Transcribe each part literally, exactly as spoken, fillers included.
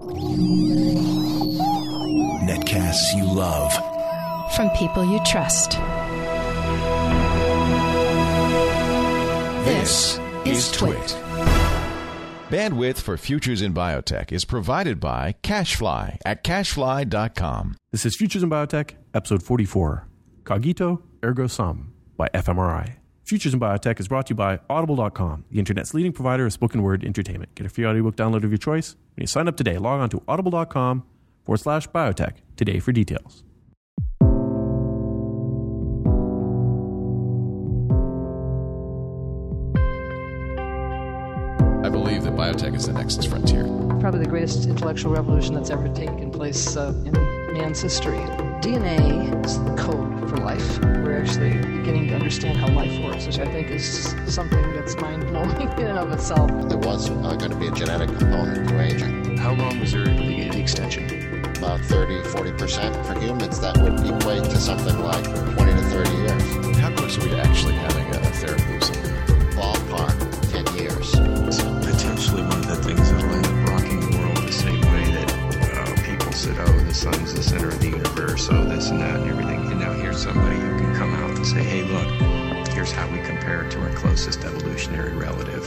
Netcasts you love. From people you trust. This is Twit. Bandwidth for Futures in Biotech is provided by CashFly at cashfly dot com. This is Futures in Biotech, episode forty-four, Cogito Ergo Sum by F M R I. Futures in Biotech is brought to you by Audible dot com, the internet's leading provider of spoken word entertainment. Get a free audiobook download of your choice. When you sign up today, log on to audible dot com forward slash biotech today for details. I believe that biotech is the next frontier. Probably the greatest intellectual revolution that's ever taken place uh, in man's history. D N A is the code for life. We're actually beginning to understand how life works, which I think is something that's mind-blowing in and of itself. There was uh, going to be a genetic component to aging. How long was there the, the extension? About thirty, forty percent. For humans, that would equate to something like twenty to thirty years. How close are we to actually having a therapy of something? Ballpark, ten years. It's potentially one of the things that will end up rocking the world the same way that uh, people said, oh, the sun's the center of the universe, oh, this and that and everything. And now here's somebody who can come out and say, hey, look, here's how we compare it to our closest evolutionary relative.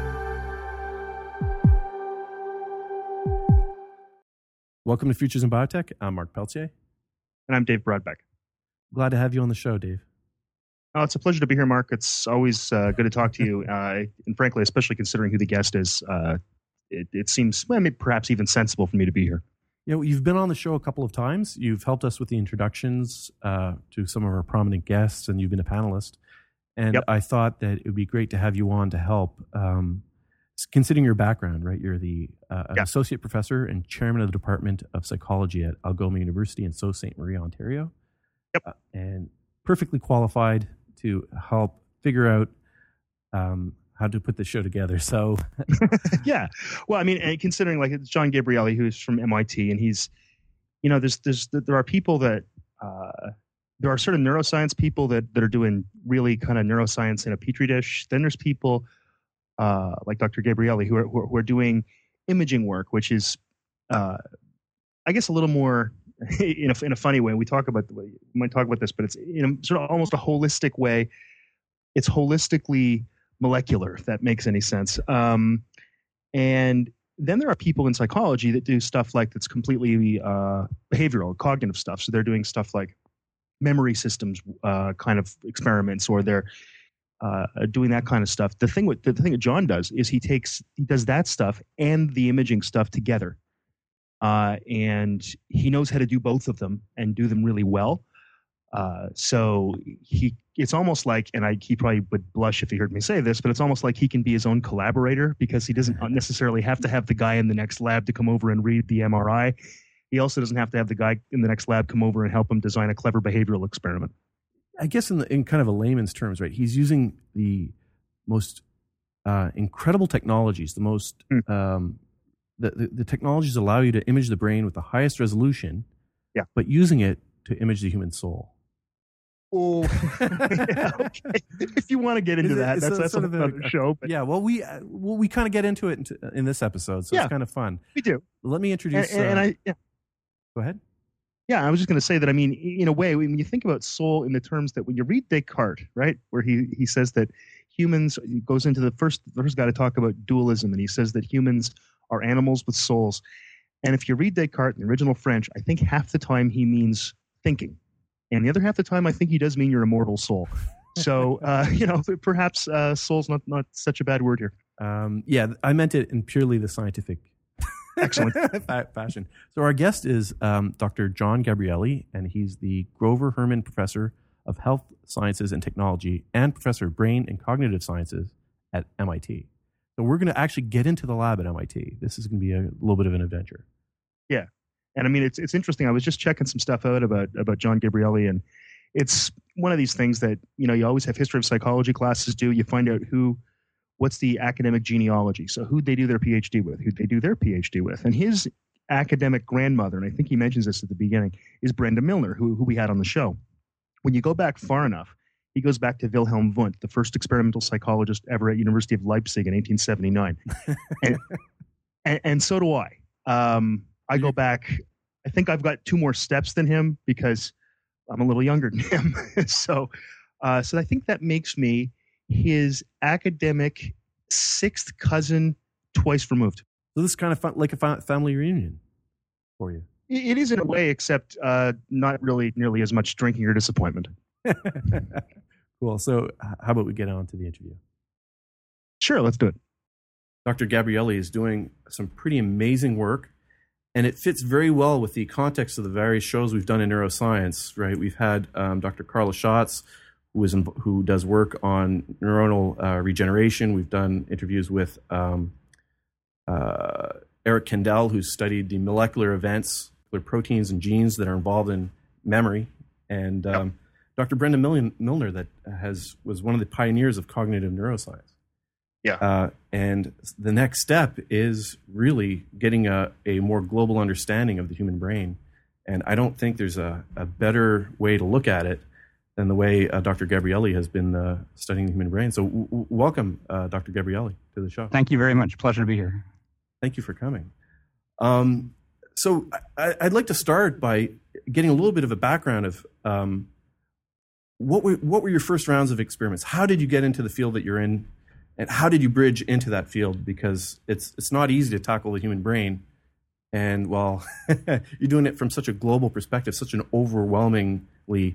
Welcome to Futures in Biotech. I'm Mark Peltier. And I'm Dave Broadbeck. Glad to have you on the show, Dave. Oh, it's a pleasure to be here, Mark. It's always uh, good to talk to you. Uh, and frankly, especially considering who the guest is, uh, it, it seems well, maybe perhaps even sensible for me to be here. You know, you've been on the show a couple of times. You've helped us with the introductions uh, to some of our prominent guests, and you've been a panelist. And yep. I thought that it would be great to have you on to help. Um, considering your background, right? You're the uh, an yeah. associate professor and chairman of the Department of Psychology at Algoma University in Sault Ste. Marie, Ontario. Yep. Uh, and perfectly qualified to help figure out um, how to put the show together. So, yeah. Well, I mean, and considering like it's John Gabrielli, who's from M I T, and he's, you know, there's there's there are people that uh, there are certain neuroscience people that that are doing really kind of neuroscience in a petri dish. Then there's people uh, like Doctor Gabrielli who are who are, who are doing imaging work, which is, uh, I guess, a little more. In a, in a funny way, we talk about the way we might talk about this, but it's in a sort of almost a holistic way. It's holistically molecular, if that makes any sense. Um, and then there are people in psychology that do stuff like that's completely uh, behavioral, cognitive stuff. So they're doing stuff like memory systems uh, kind of experiments, or they're uh, doing that kind of stuff. The thing with the thing that John does is he takes he does that stuff and the imaging stuff together. Uh, and he knows how to do both of them and do them really well. Uh, so he, it's almost like, and I, he probably would blush if he heard me say this, but it's almost like he can be his own collaborator because he doesn't necessarily have to have the guy in the next lab to come over and read the M R I. He also doesn't have to have the guy in the next lab come over and help him design a clever behavioral experiment. I guess in, the, in kind of a layman's terms, right? He's using the most uh, incredible technologies, the most... Mm. Um, The, the, the technologies allow you to image the brain with the highest resolution, yeah. but using it to image the human soul. Oh, yeah, okay. If you want to get into it, that, that's, a, that's another a, show. But. Yeah, well, we uh, well, we kind of get into it in, in this episode, so yeah, it's kind of fun. We do. Let me introduce. And, and, and uh, I, yeah. Go ahead. Yeah, I was just going to say that, I mean, in a way, when you think about soul in the terms that when you read Descartes, right, where he, he says that humans, he goes into the first, the first guy to talk about dualism, and he says that humans are animals with souls. And if you read Descartes in the original French, I think half the time he means thinking. And the other half the time, I think he does mean your immortal soul. So, uh, you know, perhaps uh, soul's not, not such a bad word here. Um, yeah, I meant it in purely the scientific Excellent. fashion. So our guest is um, Doctor John Gabrielli, and he's the Grover Herman Professor of Health Sciences and Technology and Professor of Brain and Cognitive Sciences at M I T. So we're going to actually get into the lab at M I T. This is going to be a little bit of an adventure. Yeah. And I mean, it's it's interesting. I was just checking some stuff out about, about John Gabrielli, and it's one of these things that, you know, you always have history of psychology classes do. You find out who, what's the academic genealogy. So who'd they do their PhD with? Who'd they do their PhD with? And his academic grandmother, and I think he mentions this at the beginning, is Brenda Milner, who, who we had on the show. When you go back far enough, he goes back to Wilhelm Wundt, the first experimental psychologist ever at University of Leipzig in eighteen seventy-nine. and, and, and so do I. Um, I go back. I think I've got two more steps than him because I'm a little younger than him. so, uh, so I think that makes me his academic sixth cousin, twice removed. So this is kind of fun, like a fa- family reunion for you. It, it is in a way, except uh, not really nearly as much drinking or disappointment. Cool. So, how about we get on to the interview? Sure, let's do it. Doctor Gabrielli is doing some pretty amazing work, and it fits very well with the context of the various shows we've done in neuroscience, right? We've had um, Doctor Carla Schatz, who is in, who does work on neuronal uh, regeneration. We've done interviews with um, uh, Eric Kandel, who's studied the molecular events, the proteins and genes that are involved in memory, and um, yep. Doctor Brenda Milner, that has was one of the pioneers of cognitive neuroscience. Yeah. Uh, and the next step is really getting a, a more global understanding of the human brain. And I don't think there's a, a better way to look at it than the way uh, Doctor Gabrielli has been uh, studying the human brain. So w- w- welcome, uh, Doctor Gabrielli, to the show. Thank you very much. Pleasure to be here. Thank you for coming. Um, so I, I'd like to start by getting a little bit of a background of um, what were, what were your first rounds of experiments? How did you get into the field that you're in? And how did you bridge into that field? Because it's it's not easy to tackle the human brain. And while you're doing it from such a global perspective, such an overwhelmingly,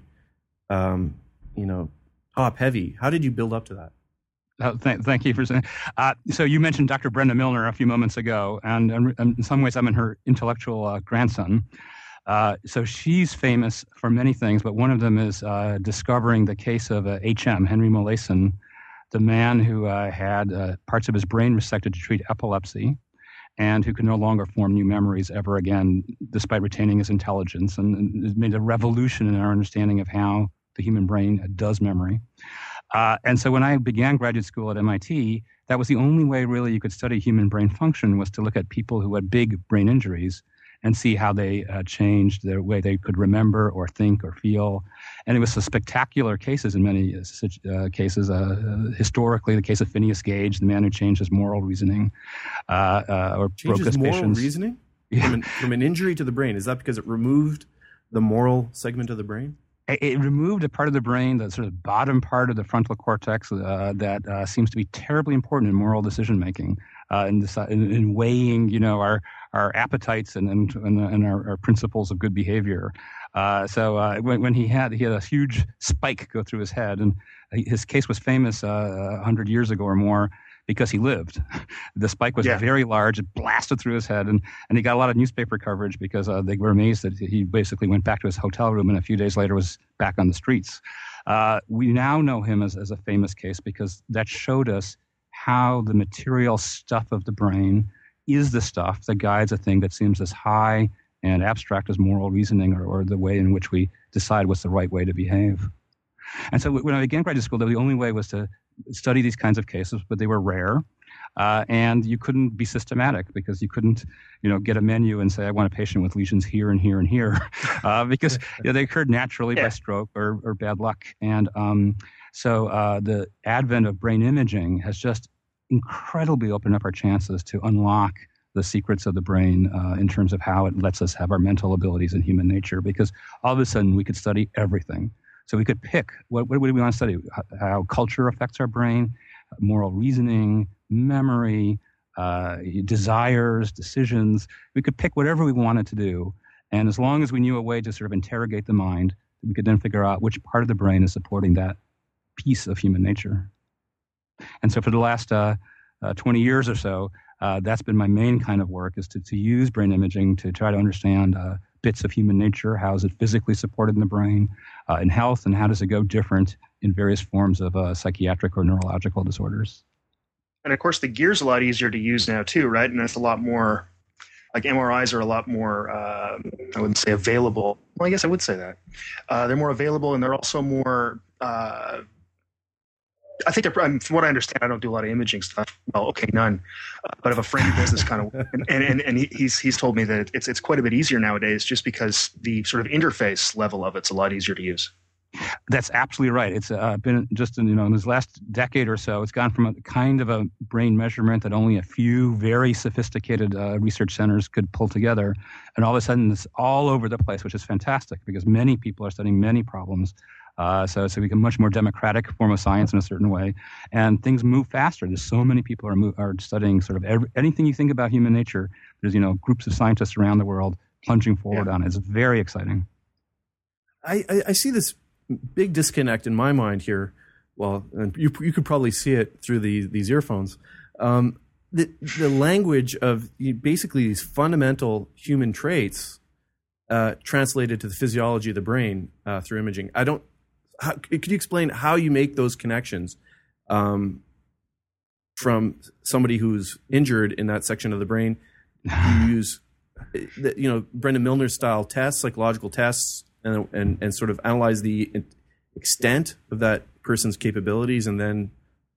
um, you know, top heavy, how did you build up to that? Uh, th- thank you for saying. Uh, so you mentioned Doctor Brenda Milner a few moments ago, and, and in some ways I'm in her intellectual uh, grandson. Uh, so she's famous for many things, but one of them is uh, discovering the case of uh, H M, Henry Molaison, the man who uh, had uh, parts of his brain resected to treat epilepsy and who could no longer form new memories ever again, despite retaining his intelligence. And, and it made a revolution in our understanding of how the human brain does memory. Uh, and so when I began graduate school at M I T, that was the only way really you could study human brain function, was to look at people who had big brain injuries and see how they uh, changed the way they could remember or think or feel. And it was a spectacular cases in many uh, cases. Uh, historically, the case of Phineas Gage, the man who changed his moral reasoning, uh, uh, or Changes broke his moral patience. reasoning? Yeah. From, an, from an injury to the brain. Is that because it removed the moral segment of the brain? It, it removed a part of the brain, the sort of bottom part of the frontal cortex, uh, that uh, seems to be terribly important in moral decision making, uh, in, deci- in, in weighing, you know, our our appetites and and, and our, our principles of good behavior. Uh, so uh, when, when he had he had a huge spike go through his head, and his case was famous uh, a hundred years ago or more because he lived. The spike was yeah. very large; it blasted through his head, and, and he got a lot of newspaper coverage because uh, they were amazed that he basically went back to his hotel room and a few days later was back on the streets. Uh, we now know him as, as a famous case because that showed us how the material stuff of the brain is the stuff that guides a thing that seems as high and abstract as moral reasoning, or, or the way in which we decide what's the right way to behave. And so when I began graduate school, the only way was to study these kinds of cases, but they were rare. Uh, and you couldn't be systematic because you couldn't, you know, get a menu and say, I want a patient with lesions here and here and here, uh, because you know, they occurred naturally yeah. by stroke or, or bad luck. And um, so uh, the advent of brain imaging has just incredibly opened up our chances to unlock the secrets of the brain uh, in terms of how it lets us have our mental abilities in human nature, because all of a sudden we could study everything. So we could pick, what, what do we want to study? How culture affects our brain, moral reasoning, memory, uh, desires, decisions. We could pick whatever we wanted to do. And as long as we knew a way to sort of interrogate the mind, we could then figure out which part of the brain is supporting that piece of human nature. And so for the last uh, uh, twenty years or so, uh, that's been my main kind of work, is to, to use brain imaging to try to understand uh, bits of human nature. How is it physically supported in the brain, uh, in health, and how does it go different in various forms of uh, psychiatric or neurological disorders? And of course, the gear's a lot easier to use now too, right? And it's a lot more, like M R Is are a lot more, uh, I wouldn't say available. Well, I guess I would say that. Uh, they're more available, and they're also more, uh, I think, they're, um, from what I understand, I don't do a lot of imaging stuff. Well, okay, none. Uh, but I have a friend who does this kind of work. And, and, and he, he's he's told me that it's it's quite a bit easier nowadays, just because the sort of interface level of it's a lot easier to use. That's absolutely right. It's uh, been just in, you know, in this last decade or so, it's gone from a kind of a brain measurement that only a few very sophisticated uh, research centers could pull together. And all of a sudden, it's all over the place, which is fantastic because many people are studying many problems. Uh, so it's become a much more democratic form of science in a certain way. And things move faster. There's so many people are, move, are studying sort of every, anything you think about human nature. There's, you know, groups of scientists around the world plunging forward yeah. on it. It's very exciting. I, I, I see this big disconnect in my mind here. Well, and you you could probably see it through the, these earphones. Um, the the language of basically these fundamental human traits uh, translated to the physiology of the brain uh, through imaging. I don't. How, could you explain how you make those connections um, from somebody who's injured in that section of the brain? You use, you know, Brendan Milner style tests, psychological tests. And, and and sort of analyze the extent of that person's capabilities, and then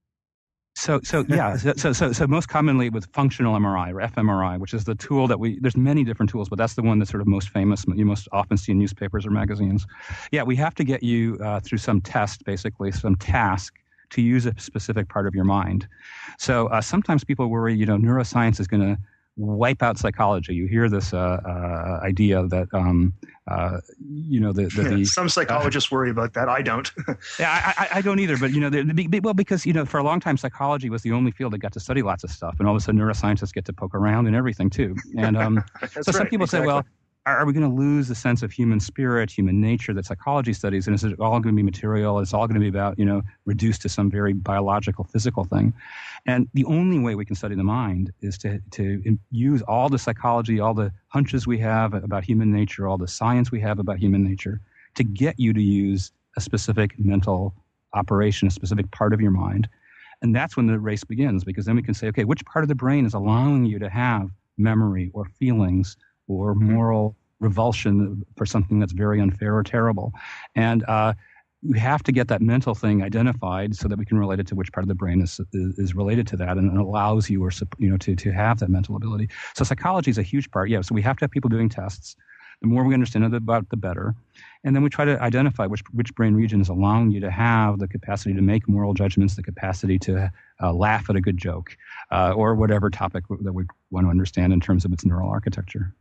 so so yeah so so so most commonly with functional M R I or fMRI, which is the tool that we there's many different tools, but that's the one that's sort of most famous, you most often see in newspapers or magazines. Yeah, we have to get you uh, through some test, basically some task, to use a specific part of your mind. So uh, sometimes people worry, you know, neuroscience is going to wipe out psychology. You hear this uh, uh, idea that, um, uh, you know, the, the, the some psychologists uh, worry about that. I don't. yeah, I, I don't either. But you know, the, the, well, because you know, for a long time, psychology was the only field that got to study lots of stuff, and all of a sudden, neuroscientists get to poke around and everything too. And um, so some right, people exactly. say, well, are, are we going to lose the sense of human spirit, human nature that psychology studies, and is it all going to be material? It's all going to be about, you know, reduced to some very biological, physical thing. And the only way we can study the mind is to to use all the psychology, all the hunches we have about human nature, all the science we have about human nature, to get you to use a specific mental operation, a specific part of your mind. And that's when the race begins, because then we can say, okay, which part of the brain is allowing you to have memory or feelings or moral revulsion for something that's very unfair or terrible? And uh, we have to get that mental thing identified so that we can relate it to which part of the brain is is, is related to that, and it allows you, or you know, to to have that mental ability. So psychology is a huge part. Yeah. So we have to have people doing tests. The more we understand about, the better, and then we try to identify which which brain region is allowing you to have the capacity to make moral judgments, the capacity to uh, laugh at a good joke, uh, or whatever topic that we want to understand in terms of its neural architecture.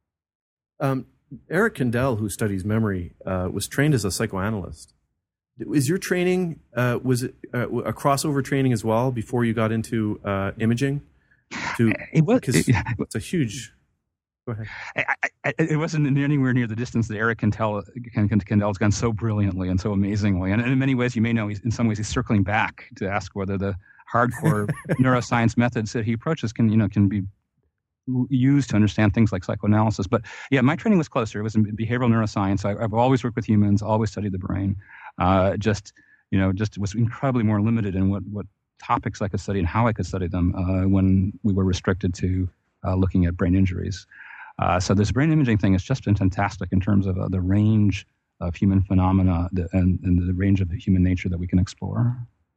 Um, Eric Kandel, who studies memory, uh, was trained as a psychoanalyst. Is your training, uh, was it uh, a crossover training as well before you got into uh, imaging? To, it was. Because it, it's a huge... Go ahead. I, I, it wasn't anywhere near the distance that Eric Kandel, Kandel's gone so brilliantly and so amazingly. And in many ways, you may know, he's, in some ways, he's circling back to ask whether the hardcore neuroscience methods that he approaches can, you know, can be used to understand things like psychoanalysis. But yeah, my training was closer. It was in behavioral neuroscience. I, I've always worked with humans, always studied the brain. Uh, just, you know, just was incredibly more limited in what, what topics I could study and how I could study them uh, when we were restricted to uh, looking at brain injuries. Uh, so this brain imaging thing has just been fantastic in terms of uh, the range of human phenomena the, and, and the range of the human nature that we can explore.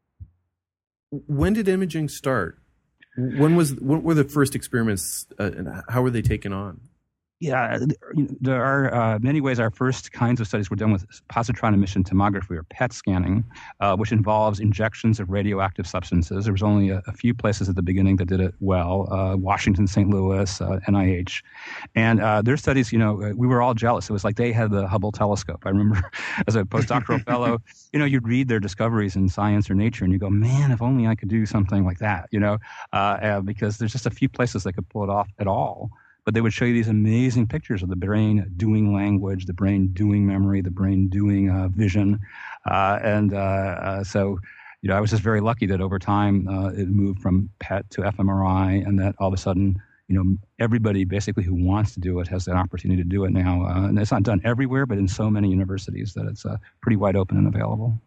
When did imaging start? When was what were the first experiments, uh, and how were they taken on? Yeah, there are uh, many ways. Our first kinds of studies were done with positron emission tomography, or P E T scanning, uh, which involves injections of radioactive substances. There was only a, a few places at the beginning that did it well: uh, Washington, Saint Louis, uh, N I H, and uh, their studies. You know, we were all jealous. It was like they had the Hubble telescope. I remember, as a postdoctoral fellow, you know, you'd read their discoveries in Science or Nature, and you go, "Man, if only I could do something like that." You know, uh, uh, because there's just a few places they could pull it off at all. But they would show you these amazing pictures of the brain doing language, the brain doing memory, the brain doing uh, vision. Uh, and uh, uh, so, you know, I was just very lucky that over time uh, it moved from P E T to fMRI, and that all of a sudden, you know, everybody basically who wants to do it has an opportunity to do it now. Uh, and it's not done everywhere, but in so many universities that it's uh, pretty wide open and available.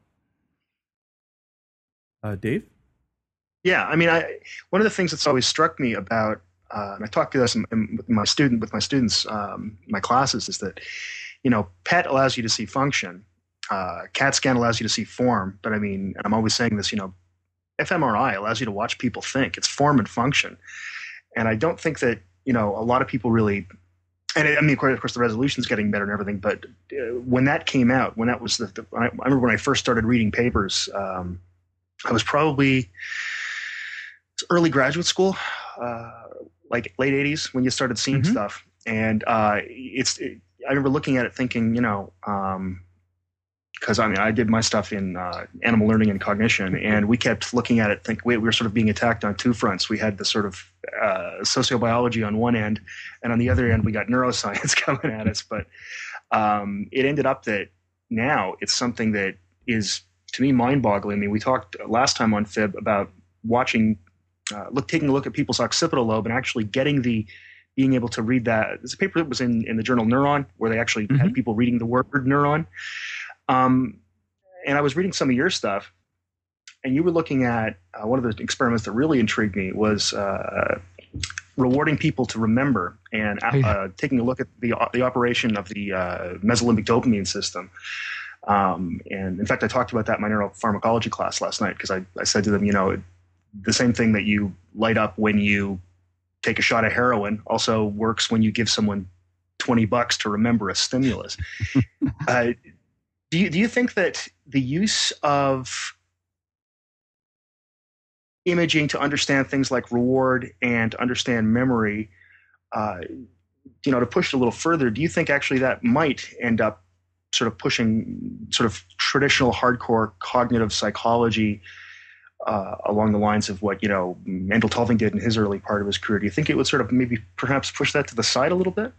Uh, Dave? Yeah, I mean, I, one of the things that's always struck me about Uh, and I talk to this in, in, with my student, with my students, um, my classes, is that, you know, P E T allows you to see function, uh, CAT scan allows you to see form. But I mean, and I'm always saying this, you know, fMRI allows you to watch people think. It's form and function, and I don't think that, you know, a lot of people really. and I mean, of course, of course, the resolution's getting better and everything. But uh, when that came out, when that was the, the I, I remember when I first started reading papers, um, I was probably early graduate school, uh, like late eighties, when you started seeing mm-hmm. stuff. And uh, it's, it, I remember looking at it thinking, you know, um, because I mean, I did my stuff in uh, animal learning and cognition, and we kept looking at it, think we, we were sort of being attacked on two fronts. We had the sort of uh, sociobiology on one end, and on the other end, we got neuroscience coming at us. But um, it ended up that now it's something that is, to me, mind-boggling. I mean, we talked last time on Fib about watching, uh, look, taking a look at people's occipital lobe and actually getting the, being able to read that. There's a paper that was in, in the journal Neuron, where they actually mm-hmm. had people reading the word neuron. Um, and I was reading some of your stuff, and you were looking at uh, one of the experiments that really intrigued me was uh, rewarding people to remember and uh, taking a look at the the operation of the uh, mesolimbic dopamine system. Um, and in fact, I talked about that in my neuropharmacology class last night, because I, I said to them, you know, the same thing that you light up when you take a shot of heroin also works when you give someone twenty bucks to remember a stimulus. uh, Do you, do you think that the use of imaging to understand things like reward and understand memory, uh, you know, to push it a little further, do you think actually that might end up sort of pushing sort of traditional hardcore cognitive psychology uh, along the lines of what, you know, Mendel Tulving did in his early part of his career? Do you think it would sort of maybe perhaps push that to the side a little bit?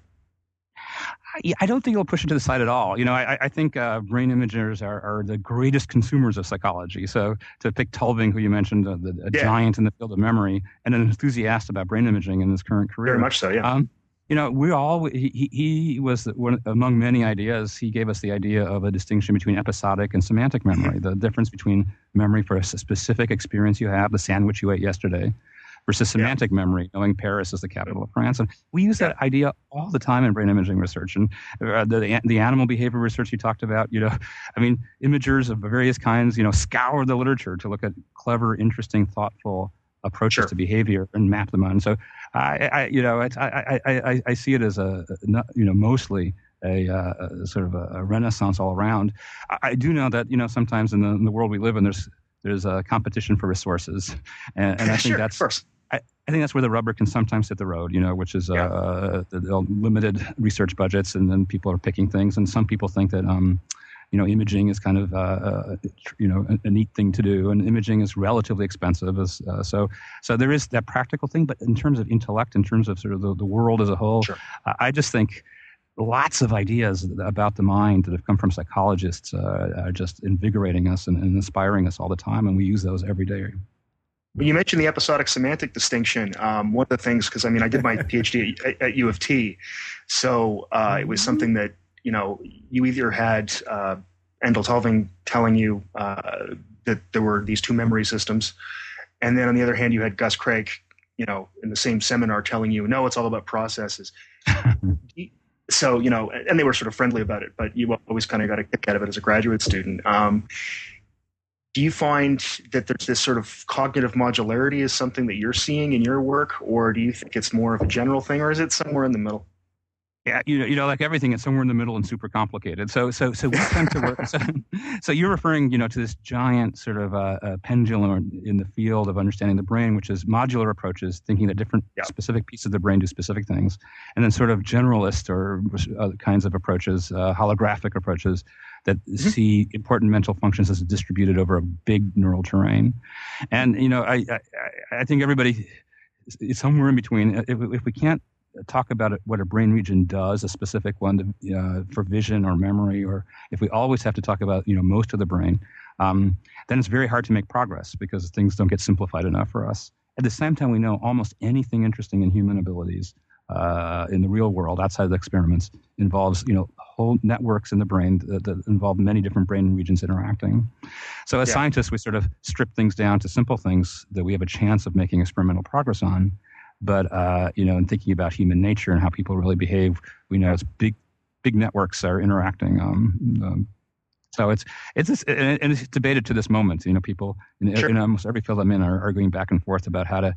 I don't think it'll push it to the side at all. You know, I, I think uh, brain imagers are, are the greatest consumers of psychology. So to pick Tulving, who you mentioned, uh, the, a yeah. giant in the field of memory, and an enthusiast about brain imaging in his current career. Very much so, yeah. Um, you know, we all, he, he was one, among many ideas, he gave us the idea of a distinction between episodic and semantic memory, the difference between memory for a specific experience you have, the sandwich you ate yesterday, versus semantic yeah. memory, knowing Paris is the capital of France. And we use that idea all the time in brain imaging research. And uh, the the animal behavior research you talked about, you know, I mean, imagers of various kinds, you know, scour the literature to look at clever, interesting, thoughtful approaches sure. to behavior and map them on. So, I, I you know, it's, I, I, I, I see it as a, you know, mostly a, uh, a sort of a, a renaissance all around. I, I do know that, you know, sometimes in the, in the world we live in, there's there's a competition for resources, and, and I think sure, that's. Of course. I, I think that's where the rubber can sometimes hit the road, you know, which is yeah. uh, the, the limited research budgets, and then people are picking things. And some people think that, um, you know, imaging is kind of, uh, uh, you know, a, a neat thing to do, and imaging is relatively expensive. As, uh, so, so there is that practical thing. But in terms of intellect, in terms of sort of the, the world as a whole, sure. uh, I just think lots of ideas about the mind that have come from psychologists uh, are just invigorating us and, and inspiring us all the time, and we use those every day. When you mentioned the episodic semantic distinction, um, one of the things, because I mean, I did my PhD at, at U of T, so uh, it was something that, you know, you either had uh, Mendel Tulving telling you uh, that there were these two memory systems, and then on the other hand, you had Gus Craig, you know, in the same seminar telling you, no, it's all about processes. So, you know, and they were sort of friendly about it, but you always kind of got a kick out of it as a graduate student. Um, Do you find that there's this sort of cognitive modularity is something that you're seeing in your work, or do you think it's more of a general thing, or is it somewhere in the middle? Yeah, you know, you know, like everything, it's somewhere in the middle and super complicated. So, so, so we tend to work. So, so you're referring, you know, to this giant sort of uh, uh, pendulum in the field of understanding the brain, which is modular approaches, thinking that different yeah. specific pieces of the brain do specific things, and then sort of generalist or other kinds of approaches, uh, holographic approaches that mm-hmm. see important mental functions as distributed over a big neural terrain. And, you know, I, I, I think everybody is somewhere in between. If, if we can't talk about it, what a brain region does, a specific one to, uh, for vision or memory, or if we always have to talk about, you know, most of the brain, um, then it's very hard to make progress because things don't get simplified enough for us. At the same time, we know almost anything interesting in human abilities uh, in the real world, outside of the experiments, involves, you know, whole networks in the brain that, that involve many different brain regions interacting. So as yeah. scientists, we sort of strip things down to simple things that we have a chance of making experimental progress on. But, uh, you know, in thinking about human nature and how people really behave, we know it's big, big networks are interacting. Um, um, so it's, it's, this, and it's debated to this moment. You know, people in, sure. in almost every field I'm in are arguing back and forth about how to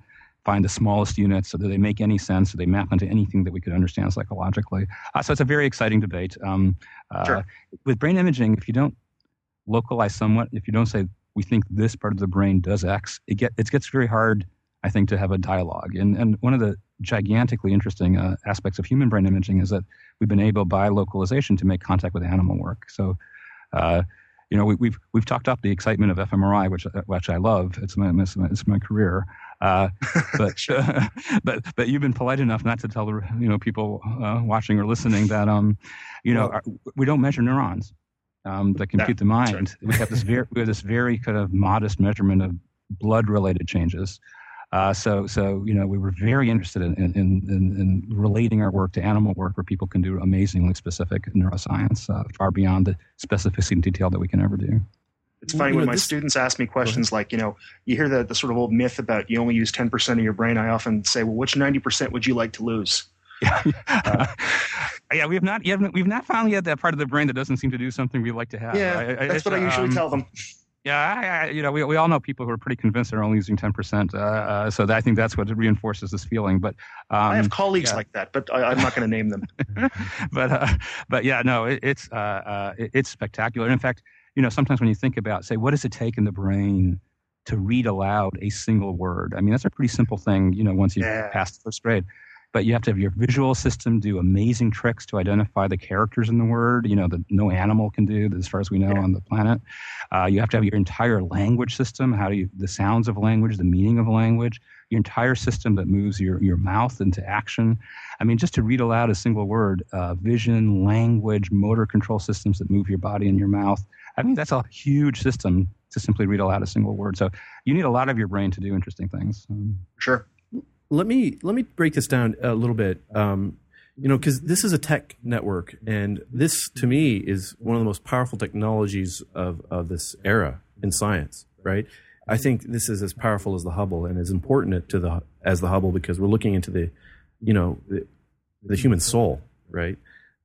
find the smallest units, so that they make any sense, so they map onto anything that we could understand psychologically. Uh, so it's a very exciting debate. Um, uh, sure. With brain imaging, if you don't localize somewhat, if you don't say, we think this part of the brain does X, it, get, it gets very hard, I think, to have a dialogue. And, and one of the gigantically interesting uh, aspects of human brain imaging is that we've been able, by localization, to make contact with animal work. So, uh, you know, we, we've we've talked up the excitement of fMRI, which which I love. It's my it's my, it's my career. Uh, but uh, but but you've been polite enough not to tell the you know people uh, watching or listening that um, you know, our, we don't measure neurons um, that compute the mind. Right. We have this very we have this very kind of modest measurement of blood related changes. Uh, so, so you know, we were very interested in, in, in, in relating our work to animal work, where people can do amazingly specific neuroscience, uh, far beyond the specificity and detail that we can ever do. It's funny, you when know, my this, students ask me questions like, you know, you hear the, the sort of old myth about you only use ten percent of your brain. I often say, well, which ninety percent would you like to lose? Yeah, uh, yeah, we have not yet. We've not found yet that part of the brain that doesn't seem to do something we'd like to have. Yeah, I, I, that's what I usually um, tell them. Yeah, I, I, you know, we we all know people who are pretty convinced they're only using ten percent. Uh, uh, so that, I think that's what reinforces this feeling. But um, I have colleagues yeah. like that, but I, I'm not going to name them. but uh, but yeah, no, it, it's uh, uh, it, it's spectacular. In fact, you know, sometimes when you think about, say, what does it take in the brain to read aloud a single word? I mean, that's a pretty simple thing. You know, once you've yeah. passed first grade. But you have to have your visual system do amazing tricks to identify the characters in the word, you know, that no animal can do, as far as we know, yeah. on the planet. Uh, you have to have your entire language system, how do you, the sounds of language, the meaning of language, your entire system that moves your, your mouth into action. I mean, just to read aloud a single word, uh, vision, language, motor control systems that move your body and your mouth. I mean, that's a huge system to simply read aloud a single word. So you need a lot of your brain to do interesting things. Um, sure. Let me let me break this down a little bit, um, you know, because this is a tech network, and this, to me, is one of the most powerful technologies of, of this era in science, right? I think this is as powerful as the Hubble and as important to the as the Hubble, because we're looking into the, you know, the, the human soul, right?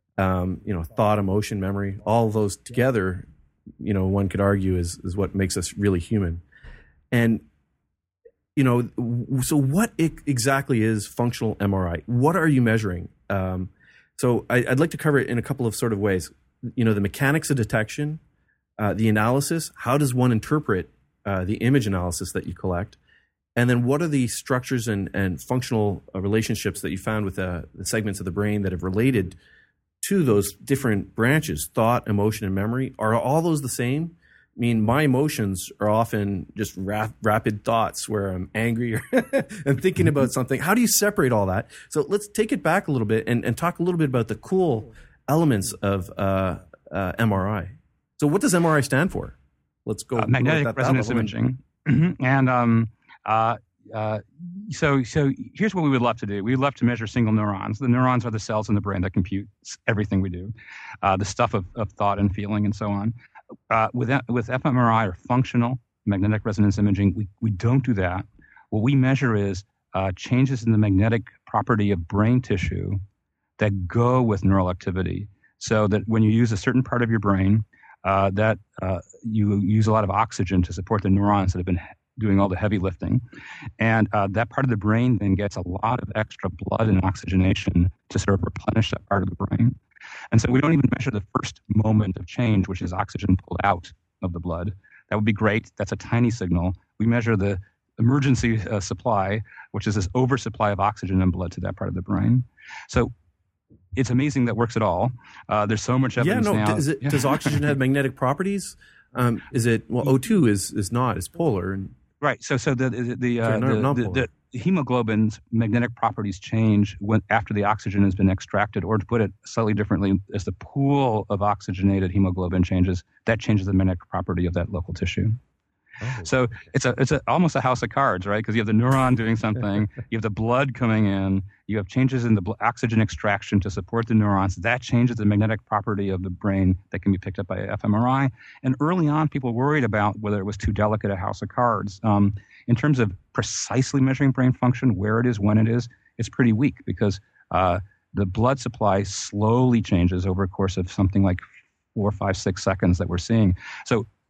Um, you know, thought, emotion, memory, all of those together, you know, one could argue is is what makes us really human, and. You know, so what exactly is functional M R I? What are you measuring? Um, so I, I'd like to cover it in a couple of sort of ways. You know, the mechanics of detection, uh, the analysis, how does one interpret uh, the image analysis that you collect, and then what are the structures and, and functional uh, relationships that you found with uh, the segments of the brain that have related to those different branches, thought, emotion, and memory? Are all those the same? I mean, my emotions are often just rap- rapid thoughts where I'm angry or I'm thinking about something. How do you separate all that? So let's take it back a little bit and, and talk a little bit about the cool elements of uh, uh, M R I. So what does M R I stand for? Let's go. Uh, magnetic resonance imaging. and um, uh, uh, so, so here's what we would love to do. We'd love to measure single neurons. The neurons are the cells in the brain that compute everything we do, uh, the stuff of, of thought and feeling and so on. Uh, with with fMRI or functional magnetic resonance imaging, we, we don't do that. What we measure is uh, changes in the magnetic property of brain tissue that go with neural activity. So that when you use a certain part of your brain, uh, that uh, you use a lot of oxygen to support the neurons that have been doing all the heavy lifting. And uh, that part of the brain then gets a lot of extra blood and oxygenation to sort of replenish that part of the brain. And so we don't even measure the first moment of change, which is oxygen pulled out of the blood. That would be great. That's a tiny signal. We measure the emergency uh, supply, which is this oversupply of oxygen and blood to that part of the brain. So it's amazing that works at all. Uh, there's so much evidence yeah, no, now. Does, it, yeah. does oxygen have magnetic properties? Um, is it, well, O two is, is not, it's polar. And Right. So, so the the the, uh, Sorry, the, the, the hemoglobin's magnetic properties change when after the oxygen has been extracted, or to put it slightly differently, as the pool of oxygenated hemoglobin changes, that changes the magnetic property of that local tissue. Oh. So it's a it's a, almost a house of cards, right? Because you have the neuron doing something, you have the blood coming in, you have changes in the bl- oxygen extraction to support the neurons. That changes the magnetic property of the brain that can be picked up by fMRI. And early on, people worried about whether it was too delicate a house of cards. Um, in terms of precisely measuring brain function, where it is, when it is, it's pretty weak because uh, the blood supply slowly changes over a course of something like four, five, six seconds that we're seeing. So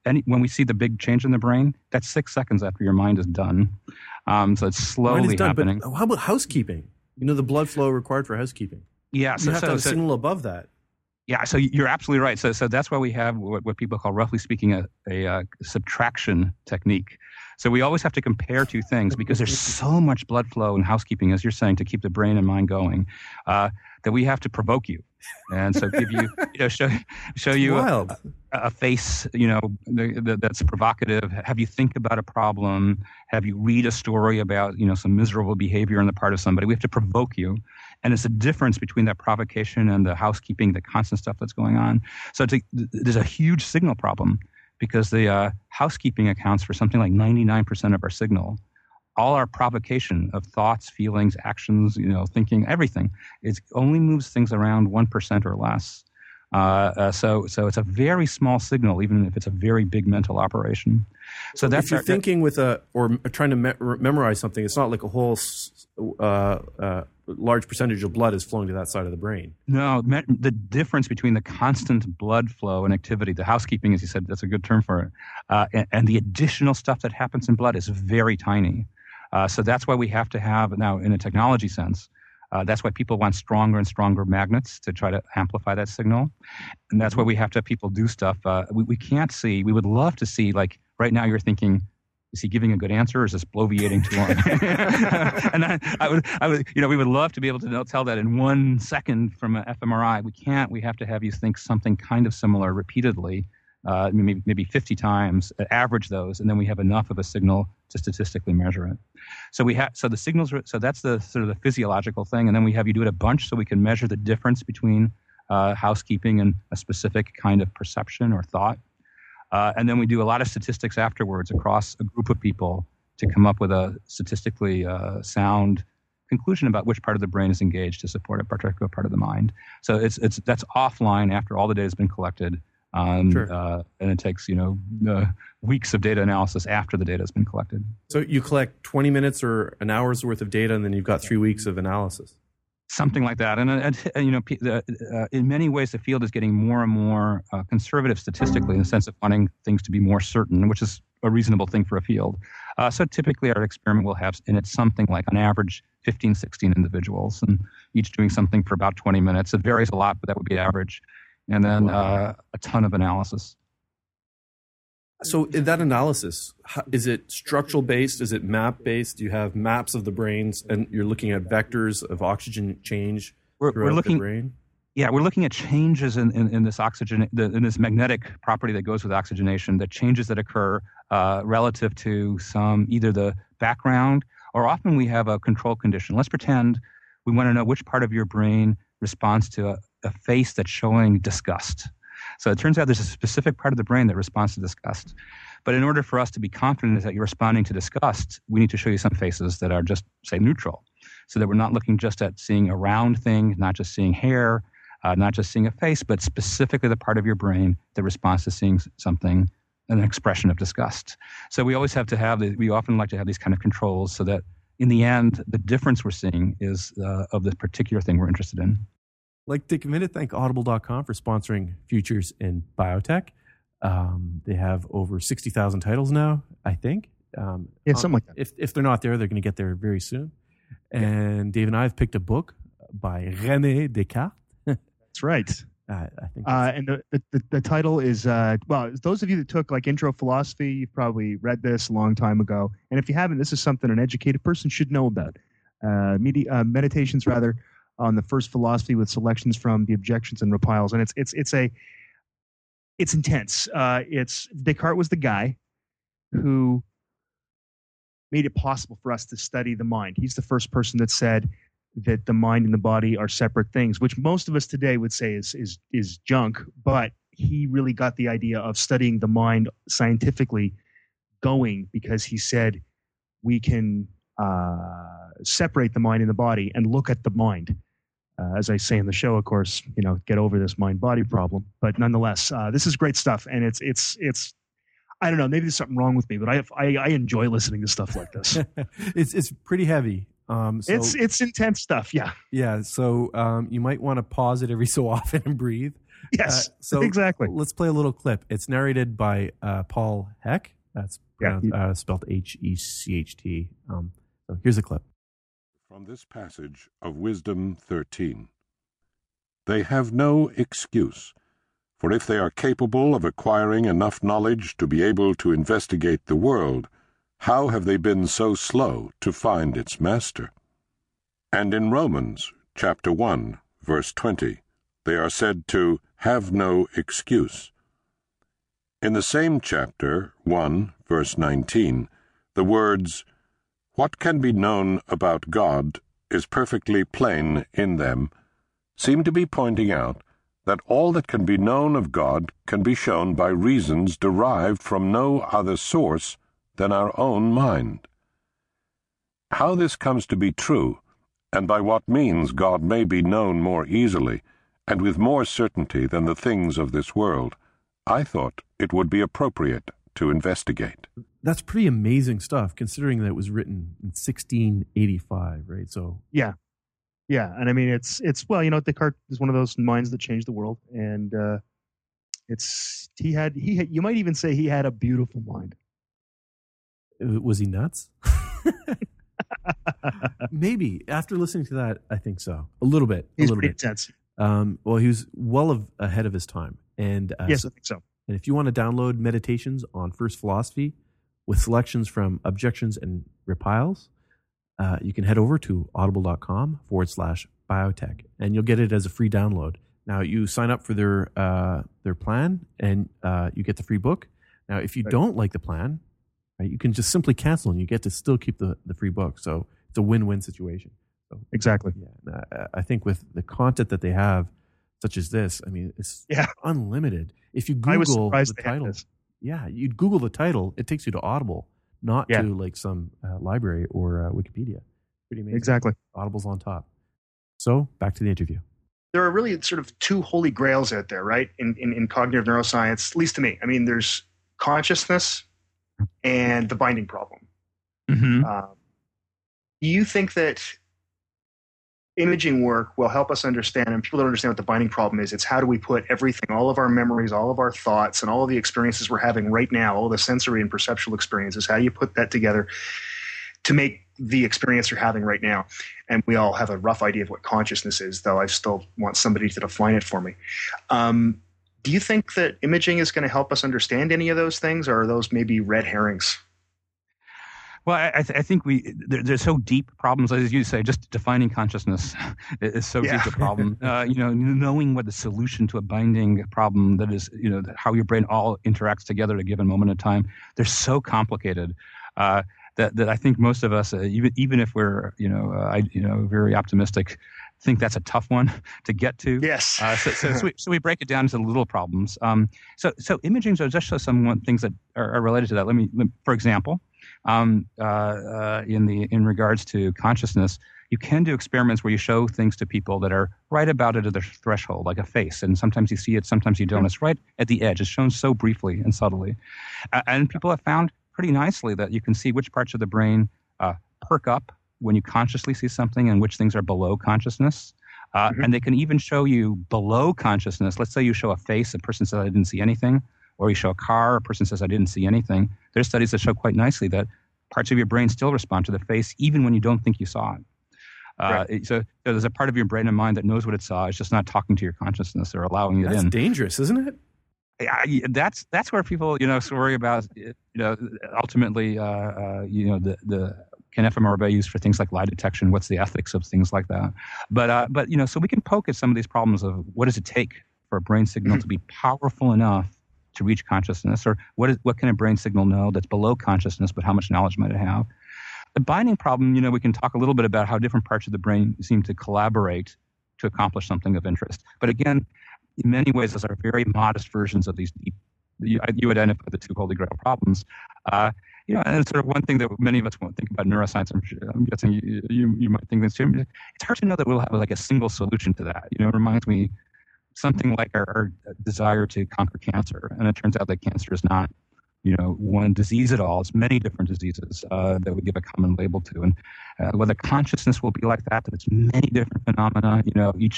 any, when we see the big change in the brain, that's six seconds after your mind is done. Um, so it's slowly done, happening. But how about housekeeping? You know, the blood flow required for housekeeping. Yeah, you so, have so, to have a so, signal above that. Yeah, so you're absolutely right. So, so that's why we have what, what people call, roughly speaking, a, a, a subtraction technique. So we always have to compare two things because there's so much blood flow and housekeeping, as you're saying, to keep the brain and mind going, uh, that we have to provoke you, and so give you, you know, show show you a, a, a face, you know, the, the, that's provocative. Have you think about a problem? Have you read a story about, you know, some miserable behavior on the part of somebody? We have to provoke you. And it's a difference between that provocation and the housekeeping, the constant stuff that's going on. So it's a, there's a huge signal problem because the uh, housekeeping accounts for something like ninety-nine percent of our signal. All our provocation of thoughts, feelings, actions, you know, thinking, everything, it only moves things around one percent or less. Uh, uh, so, so it's a very small signal, even if it's a very big mental operation. So that's if you're our, thinking with a or trying to me- memorize something, it's not like a whole uh, uh, large percentage of blood is flowing to that side of the brain. No, the difference between the constant blood flow and activity, the housekeeping, as you said, that's a good term for it, uh, and, and the additional stuff that happens in blood is very tiny. Uh, so that's why we have to have, now in a technology sense, uh, that's why people want stronger and stronger magnets to try to amplify that signal. And that's why we have to have people do stuff. Uh, we, we can't see, we would love to see, like right now you're thinking, is he giving a good answer or is this bloviating too long? and I, I would, I would, you know, we would love to be able to know, tell that in one second from an fMRI. We can't, we have to have you think something kind of similar repeatedly. Uh, maybe, maybe fifty times, uh, average those, and then we have enough of a signal to statistically measure it. So we have, so the signals, are, so that's the sort of the physiological thing, and then we have you do it a bunch so we can measure the difference between uh, housekeeping and a specific kind of perception or thought. Uh, and then we do a lot of statistics afterwards across a group of people to come up with a statistically uh, sound conclusion about which part of the brain is engaged to support a particular part of the mind. So it's it's that's offline after all the data has been collected. Um, sure. uh, and it takes, you know, uh, weeks of data analysis after the data has been collected. So you collect twenty minutes or an hour's worth of data, and then you've got three weeks of analysis. Something like that. And, and, and you know, uh, in many ways, the field is getting more and more uh, conservative statistically in the sense of wanting things to be more certain, which is a reasonable thing for a field. Uh, so typically our experiment will have in it something like, on average, fifteen, sixteen individuals, and each doing something for about twenty minutes. It varies a lot, but that would be average. And then wow. uh, a ton of analysis. So in that analysis, is it structural based? Is it map based? Do you have maps of the brains and you're looking at vectors of oxygen change we're, throughout we're looking, the brain? Yeah, we're looking at changes in, in, in this oxygen, the, in this magnetic property that goes with oxygenation, the changes that occur uh, relative to some, either the background or often we have a control condition. Let's pretend we want to know which part of your brain responds to a, a face that's showing disgust. So it turns out there's a specific part of the brain that responds to disgust. But in order for us to be confident that you're responding to disgust, we need to show you some faces that are just, say, neutral, so that we're not looking just at seeing a round thing, not just seeing hair, uh, not just seeing a face, but specifically the part of your brain that responds to seeing something, an expression of disgust. So we always have to have, the, we often like to have these kind of controls so that in the end, the difference we're seeing is uh, of the particular thing we're interested in. I'd like to take a minute, thank audible dot com for sponsoring Futures in Biotech. Um, they have over sixty thousand titles now, I think. Um, yeah, something like that. If, if they're not there, they're going to get there very soon. And Dave and I have picked a book by René Descartes. That's right. Uh, I think uh, and the, the, the title is, uh, well, those of you that took like intro philosophy, you've probably read this a long time ago. And if you haven't, this is something an educated person should know about. Uh, medi- uh, meditations, rather, on the first philosophy with selections from the objections and replies. And it's it's it's a it's intense. Uh, it's Descartes was the guy who made it possible for us to study the mind. He's the first person that said that the mind and the body are separate things, which most of us today would say is is is junk. But he really got the idea of studying the mind scientifically going, because he said we can uh, separate the mind and the body and look at the mind. Uh, as I say in the show, of course, you know, get over this mind-body problem. But nonetheless, uh, this is great stuff, and it's it's it's. I don't know. Maybe there's something wrong with me, but I I, I enjoy listening to stuff like this. it's it's pretty heavy. Um, so, it's it's intense stuff. Yeah. Yeah. So um, you might want to pause it every so often and breathe. Yes, Uh, so exactly. Let's play a little clip. It's narrated by uh, Paul Heck. That's Yeah. pronounced, uh, spelled H E C H T. Um, so here's a clip. From this passage of Wisdom thirteen. They have no excuse, for if they are capable of acquiring enough knowledge to be able to investigate the world, how have they been so slow to find its master? And in Romans, chapter one, verse twenty, they are said to have no excuse. In the same chapter, one, verse nineteen, the words, "What can be known about God is perfectly plain in them," seem to be pointing out that all that can be known of God can be shown by reasons derived from no other source than our own mind. How this comes to be true, and by what means God may be known more easily and with more certainty than the things of this world, I thought it would be appropriate to investigate. That's pretty amazing stuff, considering that it was written in sixteen eighty-five, right? So Yeah. Yeah. And I mean, it's, it's, well, you know, Descartes is one of those minds that changed the world. And uh, it's, he had, he had, you might even say he had a beautiful mind. uh, was he nuts? Maybe. After listening to that, I think so. A little bit. He's a little pretty bit. intense. Um, well, he was well of, ahead of his time. And uh, Yes, so- I think so. And if you want to download meditations on First Philosophy with selections from Objections and Repiles, uh, you can head over to audible.com forward slash biotech, and you'll get it as a free download. Now, you sign up for their uh, their plan, and uh, you get the free book. Now, if you Right. don't like the plan, right, you can just simply cancel, and you get to still keep the, the free book. So it's a win-win situation. So, Exactly. yeah, and I, I think with the content that they have, such as this, I mean, it's Yeah. unlimited. If you I was Google surprised the they had title, this. yeah, you Google the title, it takes you to Audible, not Yeah. to like some uh, library or uh, Wikipedia. Pretty amazing. Exactly. Audible's on top. So back to the interview. There are really sort of two holy grails out there, right? In, in, in cognitive neuroscience, at least to me. I mean, there's consciousness and the binding problem. Mm-hmm. Um, do you think that imaging work will help us understand, and people don't understand what the binding problem is, it's how do we put everything, all of our memories, all of our thoughts, and all of the experiences we're having right now, all the sensory and perceptual experiences, how do you put that together to make the experience you're having right now? And we all have a rough idea of what consciousness is, though I still want somebody to define it for me. Um, do you think that imaging is going to help us understand any of those things, or are those maybe red herrings? Well, I, th- I think we they're, they're so deep problems, as you say. Just defining consciousness is so Yeah. deep a problem. Uh, you know, knowing what the solution to a binding problem that is, you know, how your brain all interacts together at a given moment of time. They're so complicated uh, that that I think most of us, uh, even even if we're, you know, uh, I, you know, very optimistic, think that's a tough one to get to. Yes. Uh, so, so, so, we, so we break it down into little problems. Um, so so imaging are just some things that are, are related to that. Let me, let, for example. Um, uh, uh, in the in regards to consciousness, you can do experiments where you show things to people that are right about it at the threshold, like a face, and sometimes you see it, sometimes you don't. It's right at the edge. It's shown so briefly and subtly, uh, and people have found pretty nicely that you can see which parts of the brain uh, perk up when you consciously see something, and which things are below consciousness. Uh, Mm-hmm. And they can even show you below consciousness. Let's say you show a face, a person says, "I didn't see anything." Or you show a car, a person says, "I didn't see anything." There's studies that show quite nicely that parts of your brain still respond to the face even when you don't think you saw it. Uh, Right. so, so there's a part of your brain and mind that knows what it saw. It's just not talking to your consciousness or allowing it That's in. dangerous, isn't it? I, that's that's where people, you know, worry about, you know, ultimately, uh, uh, you know, the the can fMRI be used for things like lie detection? What's the ethics of things like that? But uh, but you know, so we can poke at some of these problems of what does it take for a brain signal to be powerful enough to reach consciousness, or what is what can a brain signal know that's below consciousness, but how much knowledge might it have? The binding problem, you know, we can talk a little bit about how different parts of the brain seem to collaborate to accomplish something of interest. But again, in many ways, those are very modest versions of these deep. You, you identify the two holy grail problems. Uh, you know, and it's sort of one thing that many of us won't think about neuroscience. I'm, sure, I'm guessing you, you you might think this too. It's hard to know that we'll have like a single solution to that. You know, it reminds me something like our, our desire to conquer cancer, and it turns out that cancer is not, you know, one disease at all. It's many different diseases uh, that we give a common label to, and uh, whether consciousness will be like that, that it's many different phenomena. You know, each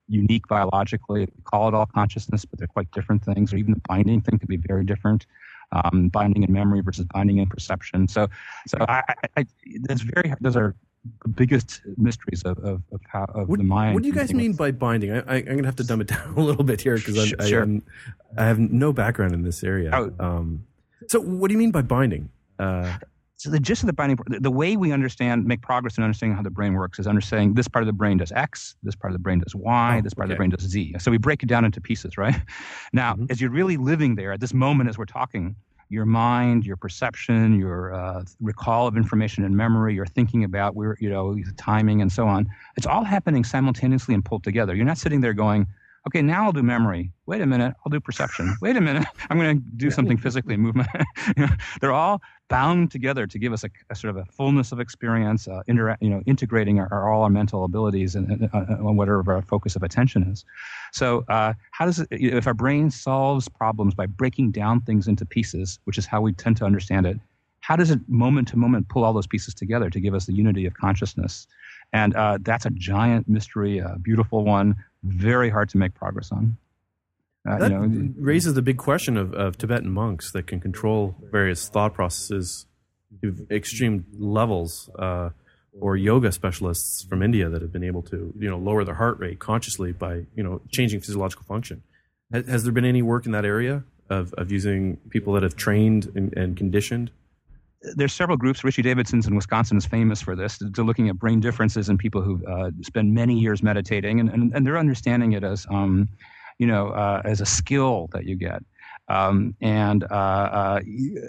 unique biologically. We call it all consciousness, but they're quite different things. Or even the binding thing could be very different. Um, binding in memory versus binding in perception. So, so I, I, I that's very. Those are the biggest mysteries of of, of how of what, the mind. What do you guys mean by binding? I, I, I'm going to have to dumb it down a little bit here because Sure. I, I'm, I have no background in this area. Oh. Um, so, what do you mean by binding? Uh, So the gist of the binding, the, the way we understand, make progress in understanding how the brain works is understanding this part of the brain does X, this part of the brain does Y, Oh, this part okay. of the brain does Z. So we break it down into pieces, right? Now, Mm-hmm. as you're really living there at this moment as we're talking, your mind, your perception, your uh, recall of information and memory, your thinking about where, you know, timing and so on, it's all happening simultaneously and pulled together. You're not sitting there going, okay, now I'll do memory. Wait a minute, I'll do perception. Wait a minute, I'm going to do something physically, movement. You know, they're all bound together to give us a, a sort of a fullness of experience, uh, intera- you know, integrating our, our, all our mental abilities and, and uh, on whatever our focus of attention is. So, uh, how does it? If our brain solves problems by breaking down things into pieces, which is how we tend to understand it, how does it moment to moment pull all those pieces together to give us the unity of consciousness? And uh, that's a giant mystery, a beautiful one, very hard to make progress on. Uh, that you know, raises the big question of, of Tibetan monks that can control various thought processes to extreme levels, uh, or yoga specialists from India that have been able to, you know, lower their heart rate consciously by, you know, changing physiological function. Has, has there been any work in that area of, of using people that have trained and, and conditioned? There's several groups. Richie Davidson's in Wisconsin is famous for this, to, to looking at brain differences in people who uh, spend many years meditating, and, and, and they're understanding it as, um, you know, uh, as a skill that you get. Um, and uh, uh,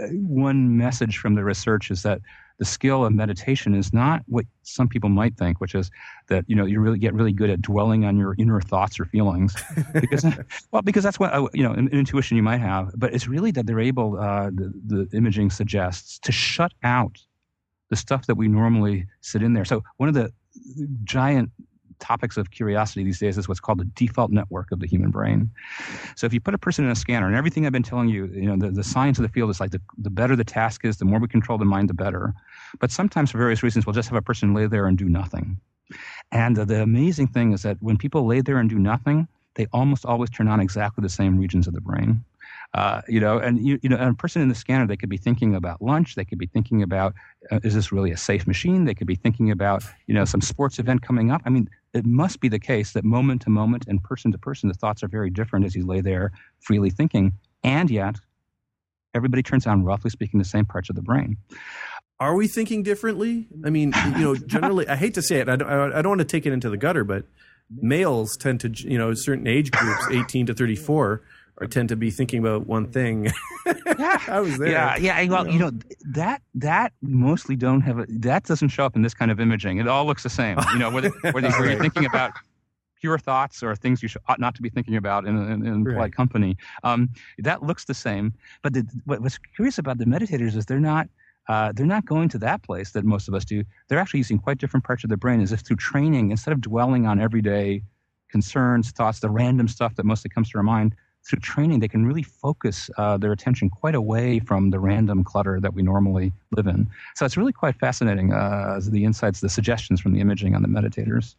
one message from the research is that the skill of meditation is not what some people might think, which is that, you know, you really get really good at dwelling on your inner thoughts or feelings, because, well, because that's what, you know, an intuition you might have. But it's really that they're able, uh, the, the imaging suggests, to shut out the stuff that we normally sit in there. So one of the giant topics of curiosity these days is what's called the default network of the human brain. So if you put a person in a scanner, and everything I've been telling you, you know, the, the science of the field is like the, the better the task is, the more we control the mind, the better. But sometimes for various reasons, we'll just have a person lay there and do nothing. And uh, the amazing thing is that when people lay there and do nothing, they almost always turn on exactly the same regions of the brain. Uh, you know, and you, you know, a person in the scanner, they could be thinking about lunch. They could be thinking about, uh, is this really a safe machine? They could be thinking about, you know, some sports event coming up. I mean, it must be the case that moment to moment and person to person, the thoughts are very different as you lay there freely thinking. And yet, everybody turns on, roughly speaking, the same parts of the brain. Are we thinking differently? I mean, you know, generally, I hate to say it, I don't, I don't want to take it into the gutter, but males tend to, you know, certain age groups, eighteen to thirty-four, or tend to be thinking about one thing. I was there. Yeah, yeah. Well, you know, that that we mostly don't have. A, that doesn't show up in this kind of imaging. It all looks the same. You know, whether whether you're thinking about pure thoughts or things you should, ought not to be thinking about in, in, in polite Right. company. Um, that looks the same. But the, what, what's curious about the meditators is they're not. Uh, they're not going to that place that most of us do. They're actually using quite different parts of their brain, as if through training, instead of dwelling on everyday concerns, thoughts, the random stuff that mostly comes to our mind. Through training, they can really focus uh, their attention quite away from the random clutter that we normally live in. So it's really quite fascinating, uh, the insights, the suggestions from the imaging on the meditators.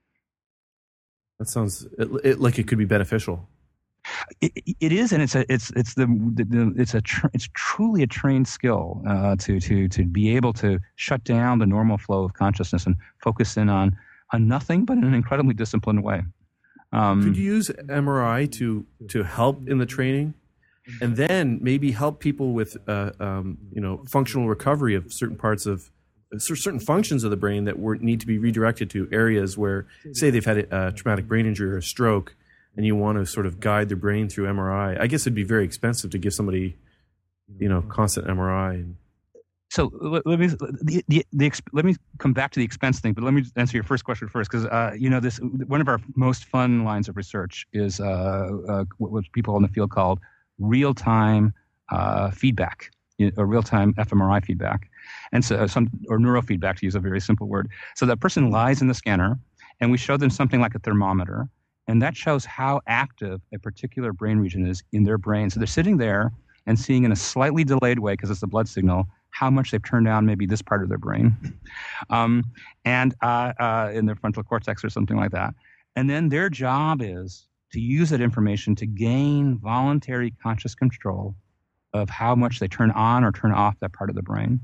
That sounds it, it, like it could be beneficial. It, it is, and it's a it's it's the, the, the it's a tr- it's truly a trained skill uh, to to to be able to shut down the normal flow of consciousness and focus in on on nothing, but in an incredibly disciplined way. Um, Could you use M R I to to help in the training, and then maybe help people with uh, um, you know functional recovery of certain parts of certain functions of the brain that were, need to be redirected to areas where, say, they've had a, a traumatic brain injury or a stroke, and you want to sort of guide their brain through M R I. I guess it'd be very expensive to give somebody, you know, constant M R I. And, So let, let me the, the, the exp, let me come back to the expense thing, but let me answer your first question first, because uh, you know this one of our most fun lines of research is uh, uh, what, what people in the field call real-time uh, feedback, you know, or real-time fMRI feedback, and so some or neurofeedback, to use a very simple word. So that person lies in the scanner, and we show them something like a thermometer, and that shows how active a particular brain region is in their brain. So they're sitting there and seeing in a slightly delayed way, because it's a blood signal, how much they've turned down maybe this part of their brain, um, and uh, uh, in their frontal cortex or something like that. And then their job is to use that information to gain voluntary conscious control of how much they turn on or turn off that part of the brain.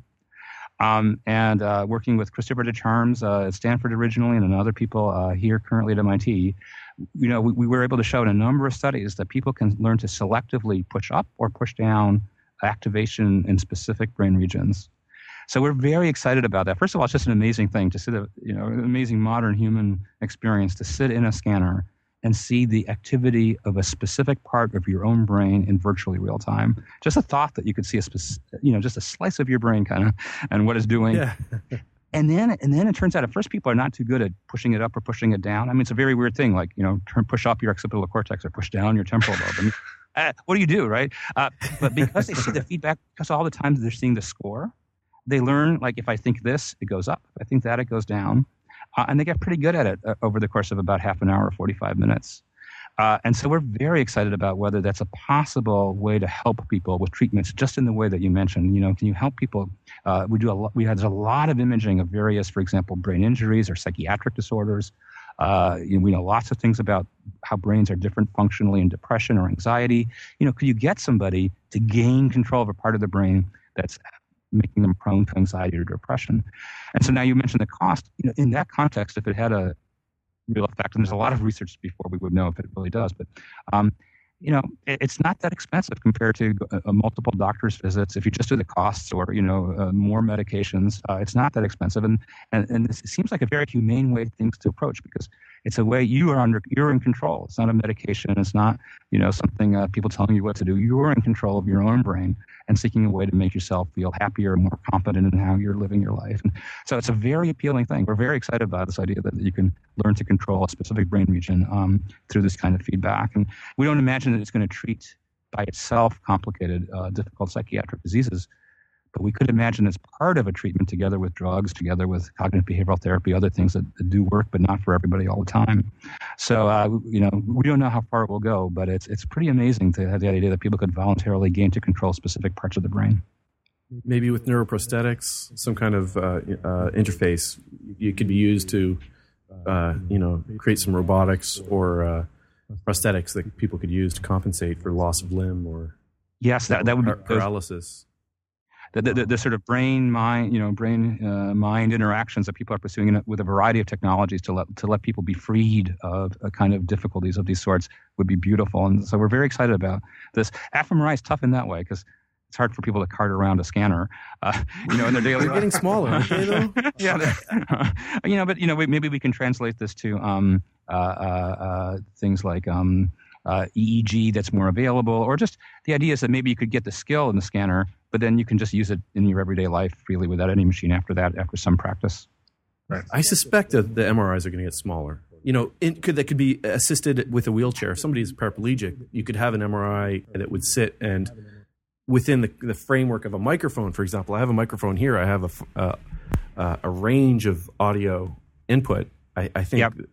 Um, and uh, working with Christopher DeCharms uh, at Stanford originally and other people uh, here currently at M I T, you know, we, we were able to show in a number of studies that people can learn to selectively push up or push down activation in specific brain regions. So we're very excited about that. First of all, it's just an amazing thing to sit, you know, an amazing modern human experience to sit in a scanner and see the activity of a specific part of your own brain in virtually real time. Just a thought that you could see a specific, you know, just a slice of your brain kind of and what it's doing. Yeah. And then, and then it turns out at first people are not too good at pushing it up or pushing it down. I mean, it's a very weird thing, like, you know, turn, push up your occipital cortex or push down your temporal lobe. I mean, uh, what do you do, right? Uh, but because they see the feedback, because all the times they're seeing the score, they learn, like, if I think this, it goes up. If I think that, it goes down. Uh, and they get pretty good at it uh, over the course of about half an hour or forty-five minutes. Uh, and so we're very excited about whether that's a possible way to help people with treatments, just in the way that you mentioned. You know, can you help people? Uh, we do a lot. We have a lot of imaging of various, for example, brain injuries or psychiatric disorders. Uh, you know, we know lots of things about how brains are different functionally in depression or anxiety. You know, could you get somebody to gain control of a part of the brain that's making them prone to anxiety or depression? And so now you mentioned the cost. You know, in that context, if it had a real effect, and there's a lot of research before we would know if it really does, but um, you know, it, it's not that expensive compared to a, a multiple doctor's visits. If you just do the costs or, you know, uh, more medications, uh, it's not that expensive. And, and, and this, it seems like a very humane way things to approach, because it's a way you are under, you're in control. It's not a medication. It's not, you know, something uh, people telling you what to do. You're in control of your own brain and seeking a way to make yourself feel happier and more confident in how you're living your life. And so it's a very appealing thing. We're very excited about this idea that you can learn to control a specific brain region um, through this kind of feedback. And we don't imagine that it's going to treat by itself complicated, uh, difficult psychiatric diseases, but we could imagine as part of a treatment together with drugs, together with cognitive behavioral therapy, other things that, that do work, but not for everybody all the time. So, uh, you know, we don't know how far it will go, but it's it's pretty amazing to have the idea that people could voluntarily gain to control specific parts of the brain. Maybe with neuroprosthetics, some kind of uh, uh, interface, it could be used to, uh, you know, create some robotics or uh, prosthetics that people could use to compensate for loss of limb or yes, that that would be paralysis. The, the, the sort of brain mind, you know, brain uh, mind interactions that people are pursuing in, with a variety of technologies to let to let people be freed of a kind of difficulties of these sorts would be beautiful. And so we're very excited about this. fMRI is tough in that way because it's hard for people to cart around a scanner, uh, you know, in their daily life. They're getting smaller, aren't they, though? Yeah, uh, you know, but you know, maybe we can translate this to um, uh, uh, uh, things like. Um, Uh, E E G that's more available, or just the idea is that maybe you could get the skill in the scanner, but then you can just use it in your everyday life freely without any machine after that, after some practice. Right. I suspect that the M R Is are going to get smaller. You know, it could that could be assisted with a wheelchair. If somebody's paraplegic, you could have an M R I that would sit and within the, the framework of a microphone, for example. I have a microphone here. I have a uh, uh, a range of audio input. I, I think. Yep.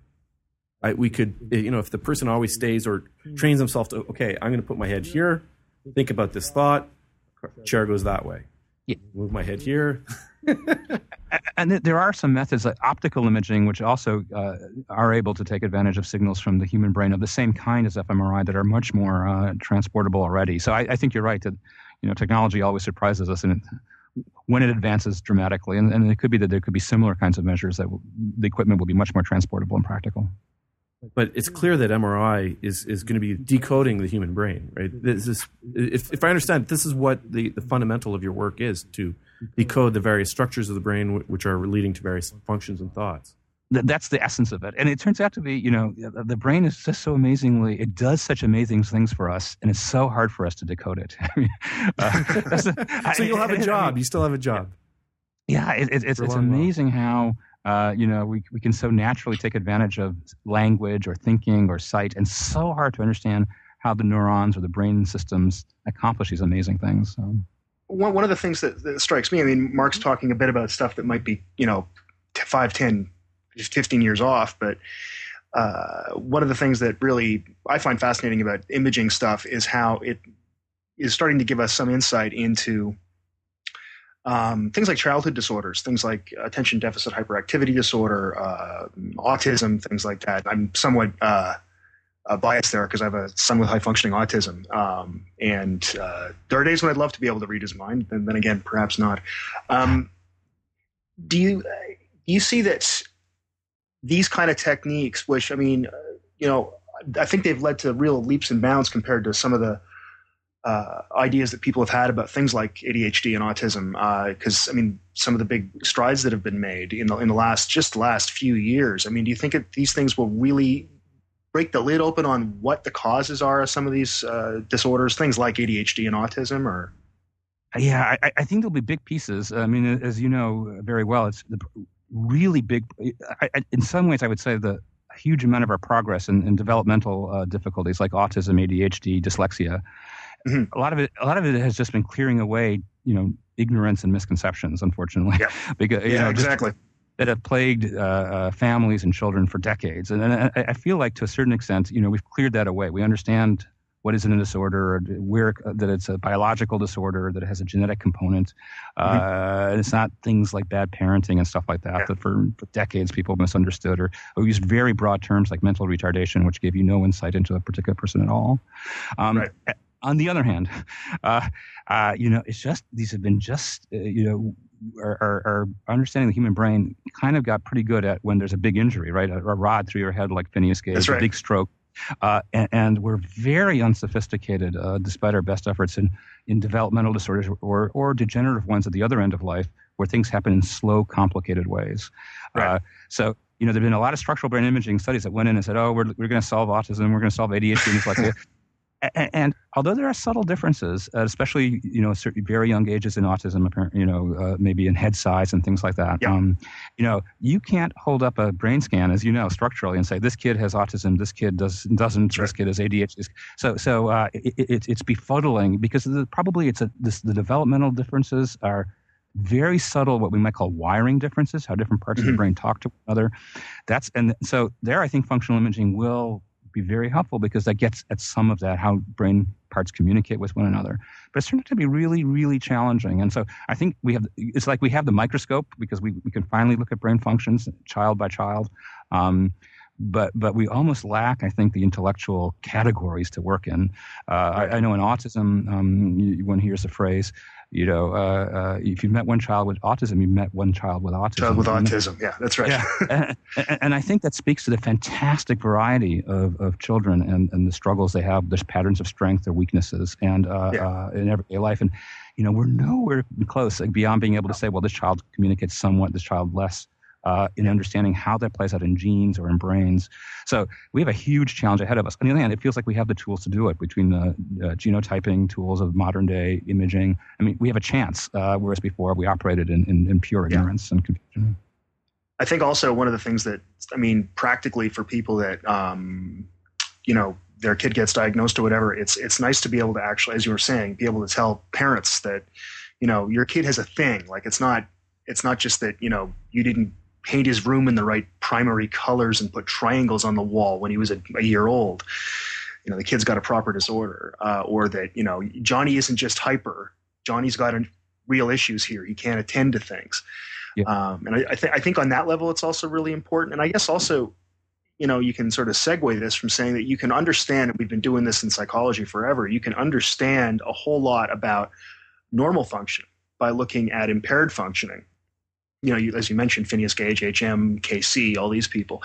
I, we could, you know, if the person always stays or trains themselves to, okay, I'm going to put my head here, think about this thought, chair goes that way. Yeah. Move my head here. And there are some methods like optical imaging, which also uh, are able to take advantage of signals from the human brain of the same kind as fMRI that are much more uh, transportable already. So I, I think you're right that, you know, technology always surprises us, and it, when it advances dramatically, and, and it could be that there could be similar kinds of measures that w- the equipment will be much more transportable and practical. But it's clear that M R I is, is going to be decoding the human brain, right? This is, if, if I understand, this is what the, the fundamental of your work is, to decode the various structures of the brain which are leading to various functions and thoughts. That's the essence of it. And it turns out to be, you know, the brain is just so amazingly, it does such amazing things for us, and it's so hard for us to decode it. I mean, uh, that's a, so you'll have a job. I mean, you still have a job. Yeah, it, it, it's, it's amazing how... Uh, you know, we we can so naturally take advantage of language or thinking or sight, and so hard to understand how the neurons or the brain systems accomplish these amazing things. So. One one of the things that, that strikes me, I mean, Mark's talking a bit about stuff that might be, you know, five, ten, fifteen years off, but uh, one of the things that really I find fascinating about imaging stuff is how it is starting to give us some insight into um, things like childhood disorders, things like attention deficit hyperactivity disorder, uh, autism, things like that. I'm somewhat uh, uh, biased there because I have a son with high functioning autism. Um, and uh, there are days when I'd love to be able to read his mind, and then again, perhaps not. Um, do you do you see that these kind of techniques, which, I mean, uh, you know, I think they've led to real leaps and bounds compared to some of the uh, ideas that people have had about things like A D H D and autism. Because, uh, I mean, some of the big strides that have been made in the in the last just the last few years. I mean, do you think that these things will really break the lid open on what the causes are of some of these uh, disorders, things like A D H D and autism? Or yeah, I, I think there'll be big pieces. I mean, as you know very well, it's the really big. I, I, in some ways, I would say the huge amount of our progress in, in developmental uh, difficulties like autism, A D H D, dyslexia. Mm-hmm. A lot of it, a lot of it has just been clearing away, you know, ignorance and misconceptions. Unfortunately, yeah, because you yeah, know, exactly. That have plagued uh, uh, families and children for decades, and, and I, I feel like to a certain extent, you know, we've cleared that away. We understand what is in a disorder, where that it's a biological disorder, that it has a genetic component. Mm-hmm. Uh, and it's not things like bad parenting and stuff like that, yeah. that for, for decades people misunderstood or, or used very broad terms like mental retardation, which gave you no insight into a particular person at all. Um, right. On the other hand, uh, uh, you know, it's just, these have been just, uh, you know, our, our, our understanding of the human brain kind of got pretty good at when there's a big injury, right? A, a rod through your head like Phineas Gage, That's right. a big stroke. Uh, and, and we're very unsophisticated, uh, despite our best efforts in, in developmental disorders or, or degenerative ones at the other end of life, where things happen in slow, complicated ways. Right. Uh, so, you know, there have been a lot of structural brain imaging studies that went in and said, oh, we're, we're going to solve autism, we're going to solve A D H D and dyslexia. And, and although there are subtle differences, uh, especially, you know, certain very young ages in autism, apparently, you know, uh, maybe in head size and things like that, yeah. um, you know, you can't hold up a brain scan, as you know, structurally and say, this kid has autism, this kid does, doesn't, sure. this kid has A D H D. So, so uh, it, it, it's befuddling because the, probably it's a, this, the developmental differences are very subtle, what we might call wiring differences, how different parts mm-hmm. of the brain talk to one another. That's, and so there, I think functional imaging will be very helpful because that gets at some of that, how brain parts communicate with one another. But it's turned out to be really, really challenging. And so I think we have, it's like we have the microscope because we, we can finally look at brain functions child by child. Um, but but we almost lack, I think, the intellectual categories to work in. Uh, I, I know in autism, um, you, one hears the phrase, you know, uh, uh, if you've met one child with autism, you've met one child with autism. Child with autism, yeah, that's right. Yeah. and, and I think that speaks to the fantastic variety of, of children and, and the struggles they have. There's patterns of strength, their weaknesses, and uh, yeah. uh, in everyday life. And, you know, we're nowhere close, like, beyond being able to say, well, this child communicates somewhat, this child less. Uh, in understanding how that plays out in genes or in brains. So we have a huge challenge ahead of us. On the other hand, it feels like we have the tools to do it between the uh, genotyping tools of modern day imaging. I mean, we have a chance, uh, whereas before we operated in, in, in pure ignorance yeah. and confusion. I think also one of the things that, I mean, practically for people that, um, you know, their kid gets diagnosed or whatever, it's it's nice to be able to actually, as you were saying, be able to tell parents that, you know, your kid has a thing. Like it's not, it's not just that, you know, you didn't paint his room in the right primary colors and put triangles on the wall when he was a, a year old. You know, the kid's got a proper disorder, uh, or that, you know, Johnny isn't just hyper. Johnny's got a, real issues here. He can't attend to things. Yeah. Um, and I, I, th- I think on that level, it's also really important. And I guess also, you know, you can sort of segue this from saying that you can understand, and we've been doing this in psychology forever, you can understand a whole lot about normal function by looking at impaired functioning. You know, you, as you mentioned, Phineas Gage, H M, K C, all these people.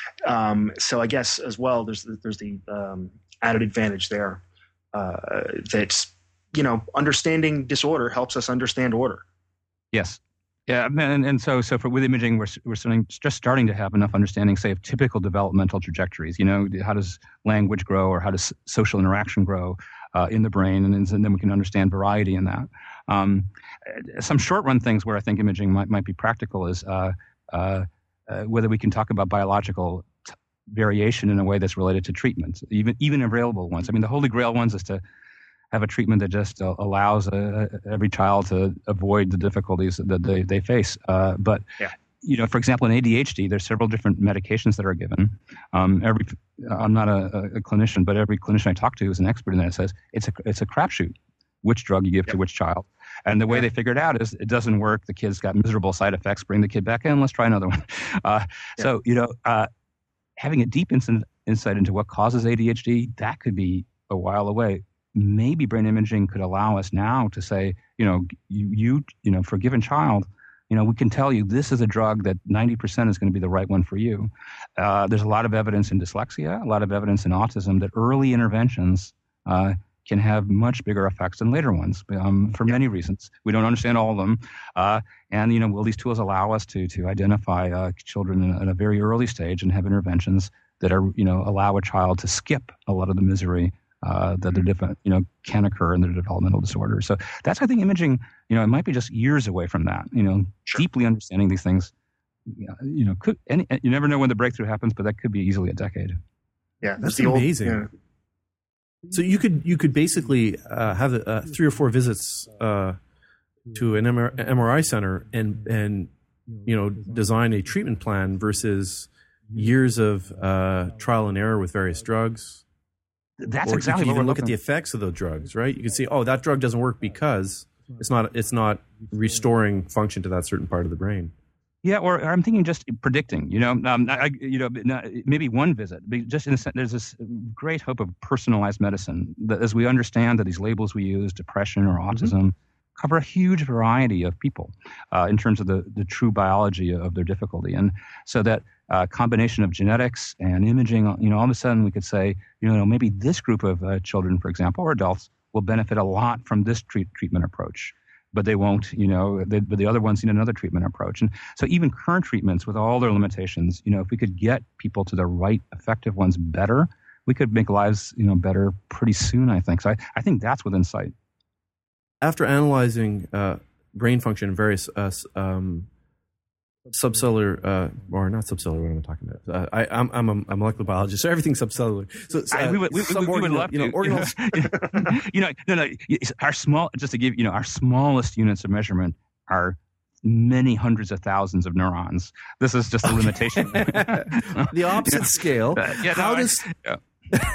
Um, so I guess as well, there's the, there's the um, added advantage there uh, that, you know, understanding disorder helps us understand order. Yes. Yeah, and, and so so for with imaging, we're we're starting, just starting to have enough understanding, say, of typical developmental trajectories. You know, how does language grow, or how does social interaction grow uh, in the brain, and, and then we can understand variety in that. Um, some short-run things where I think imaging might might be practical is uh, uh, uh, whether we can talk about biological t- variation in a way that's related to treatments, even even available ones. I mean, the holy grail ones is to have a treatment that just uh, allows uh, every child to avoid the difficulties that they, they face. Uh, but, yeah. you know, for example, in A D H D, there's several different medications that are given. Um, every, I'm not a, a clinician, but every clinician I talk to who's an expert in that says it's a, it's a crapshoot which drug you give yep. to which child. And the way they figured out is it doesn't work. The kid's got miserable side effects. Bring the kid back in. Let's try another one. Uh, yeah. So, you know, uh, having a deep insight, insight into what causes A D H D, that could be a while away. Maybe brain imaging could allow us now to say, you know, you, you, you know, for a given child, you know, we can tell you this is a drug that ninety percent is going to be the right one for you. Uh, there's a lot of evidence in dyslexia, a lot of evidence in autism that early interventions uh, can have much bigger effects than later ones um, for many reasons. We don't understand all of them. Uh, and, you know, will these tools allow us to to identify uh, children in a, in a very early stage and have interventions that are, you know, allow a child to skip a lot of the misery Uh, that they're different, you know, can occur in their developmental disorders. So that's, I think, imaging, you know, it might be just years away from that, you know, sure. deeply understanding these things, you know, could, any, you never know when the breakthrough happens, but that could be easily a decade. Yeah. That's, that's amazing. Old, yeah. So you could, you could basically uh, have uh, three or four visits uh, to an M R I center and, and, you know, design a treatment plan versus years of uh, trial and error with various drugs. That's or exactly you can what even we're look at the effects of those drugs, right? You can see, oh, that drug doesn't work because it's not it's not restoring function to that certain part of the brain. Yeah, or I'm thinking just predicting. You know, um, I, you know, maybe one visit. Just in a sense, there's this great hope of personalized medicine that, as we understand that these labels we use, depression or autism, mm-hmm. cover a huge variety of people uh, in terms of the the true biology of their difficulty, and so that. Uh, combination of genetics and imaging, you know, all of a sudden we could say, you know, maybe this group of uh, children, for example, or adults will benefit a lot from this treat- treatment approach, but they won't, you know, they, but the other ones need another treatment approach. And so even current treatments with all their limitations, you know, if we could get people to the right effective ones better, we could make lives, you know, better pretty soon, I think. So I, I think that's within sight. After analyzing uh, brain function in various uh, um subcellular, uh, or not subcellular, what am I talking about? Uh, I, I'm, I'm a molecular biologist, so everything's subcellular. So, uh, I, we would, we, we, we would love you know, to. Organelles. You know, no, no, our small, just to give, you know, our smallest units of measurement are many hundreds of thousands of neurons. This is just a limitation. The opposite yeah. scale. Uh, yeah, How no, does... I, yeah.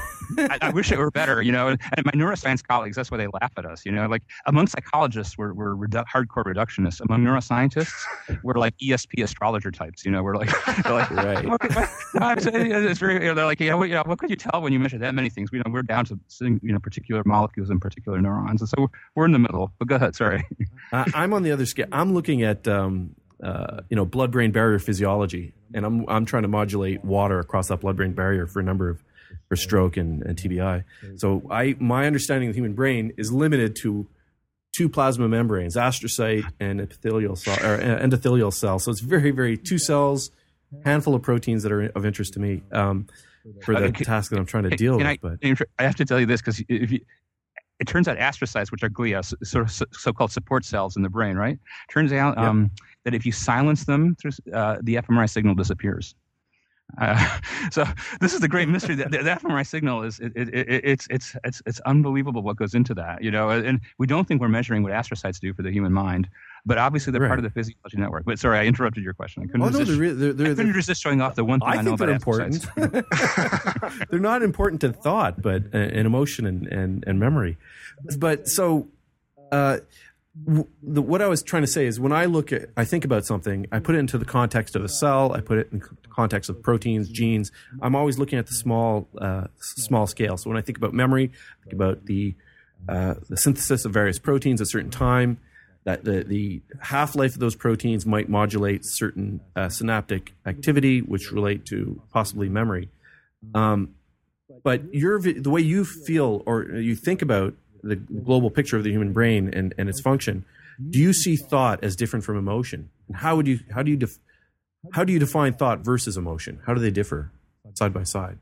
I, I wish it were better, you know. And my neuroscience colleagues, that's why they laugh at us, you know. Like among psychologists, we're we're redu- hardcore reductionists. Among neuroscientists, we're like E S P astrologer types, you know. We're like, they're like, right. What, what, what, it's very, you know, they're like, you know, what, you know, what could you tell when you measure that many things? We you know we're down to you know particular molecules and particular neurons, and so we're, we're in the middle. But go ahead, sorry. uh, I'm on the other scale. I'm looking at um, uh, you know blood-brain barrier physiology, and I'm I'm trying to modulate water across that blood-brain barrier for a number of. For stroke and, and T B I. So I my understanding of the human brain is limited to two plasma membranes, astrocyte and epithelial cell or endothelial cell. So it's very, very two cells, handful of proteins that are of interest to me um, for the okay. task that I'm trying to deal with. I, but I have to tell you this because if you, it turns out astrocytes, which are glia, so, so, so-called support cells in the brain, right? Turns out yep. um, that if you silence them, through, uh, the fMRI signal disappears. Uh, so this is the great mystery. The, the fMRI signal is it, it, it, it's it's it's it's unbelievable what goes into that, you know. And we don't think we're measuring what astrocytes do for the human mind, but obviously they're right. part of the physiology network. But sorry, I interrupted your question. I couldn't, oh, resist, no, they're, they're, they're, I couldn't resist showing off the one thing I, I know about important. They're not important to thought, but uh, in emotion and, and and memory. But so. Uh, The, what I was trying to say is when I look at, I think about something, I put it into the context of a cell, I put it in context of proteins, genes. I'm always looking at the small, uh, small scale. So when I think about memory, I think about the uh, the synthesis of various proteins at a certain time, that the, the half-life of those proteins might modulate certain uh, synaptic activity, which relate to possibly memory. Um, but your the way you feel or you think about the global picture of the human brain and, and its function, do you see thought as different from emotion? And how would you how do you def, how do you define thought versus emotion? How do they differ side by side?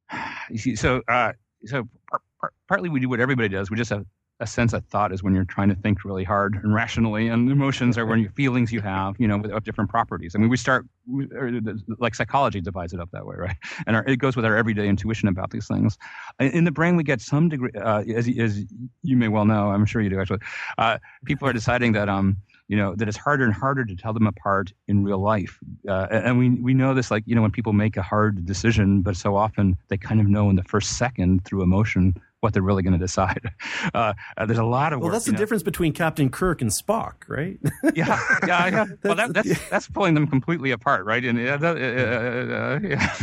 So uh, so par- par- partly we do what everybody does. We just have a sense that thought is when you're trying to think really hard and rationally, and emotions are when your feelings you have, you know, of different properties. I mean, we start, like psychology divides it up that way, right? And our, it goes with our everyday intuition about these things. In the brain, we get some degree, uh, as, as you may well know, I'm sure you do actually, uh, people are deciding that, um, you know, that it's harder and harder to tell them apart in real life. Uh, and we we know this, like, you know, when people make a hard decision, but so often they kind of know in the first second through emotion what they're really going to decide. Uh, uh, there's a lot of well, work. that's the know? difference between Captain Kirk and Spock, right? yeah, yeah, yeah. Well, that, that's that's pulling them completely apart, right? And uh, uh, uh, yeah.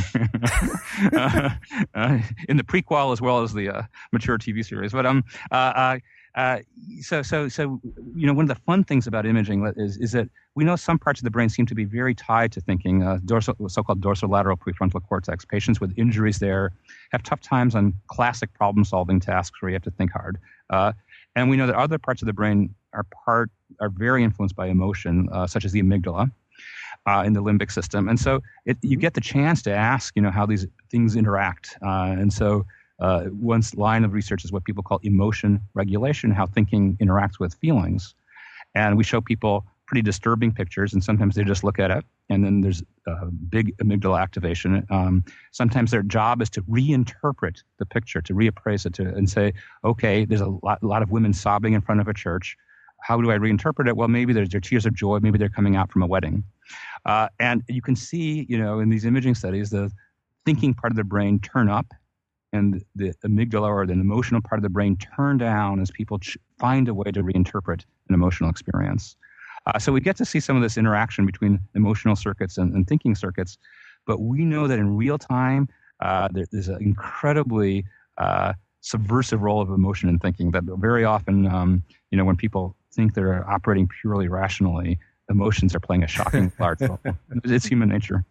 uh, uh, in the prequel as well as the uh, mature T V series. But um, uh, uh, uh, so so so you know, one of the fun things about imaging is is that we know some parts of the brain seem to be very tied to thinking. Uh, dorsal, so-called dorsolateral prefrontal cortex. Patients with injuries there have tough times on classic problem-solving tasks where you have to think hard. Uh, and we know that other parts of the brain are part are very influenced by emotion, uh, such as the amygdala uh, in the limbic system. And so it, you get the chance to ask, you know, how these things interact. Uh, and so uh, one line of research is what people call emotion regulation, how thinking interacts with feelings. And we show people pretty disturbing pictures, and sometimes they just look at it, and then there's uh, big amygdala activation. Um, sometimes their job is to reinterpret the picture, to reappraise it, to, and say, okay, there's a lot, a lot of women sobbing in front of a church. How do I reinterpret it? Well, maybe there's their tears of joy. Maybe they're coming out from a wedding. Uh, and you can see, you know, in these imaging studies, the thinking part of the brain turn up, and the amygdala or the emotional part of the brain turn down as people ch- find a way to reinterpret an emotional experience. Uh, so we get to see some of this interaction between emotional circuits and, and thinking circuits, but we know that in real time, uh, there, there's an incredibly uh, subversive role of emotion in thinking that very often, um, you know, when people think they're operating purely rationally, emotions are playing a shocking large role. It's human nature.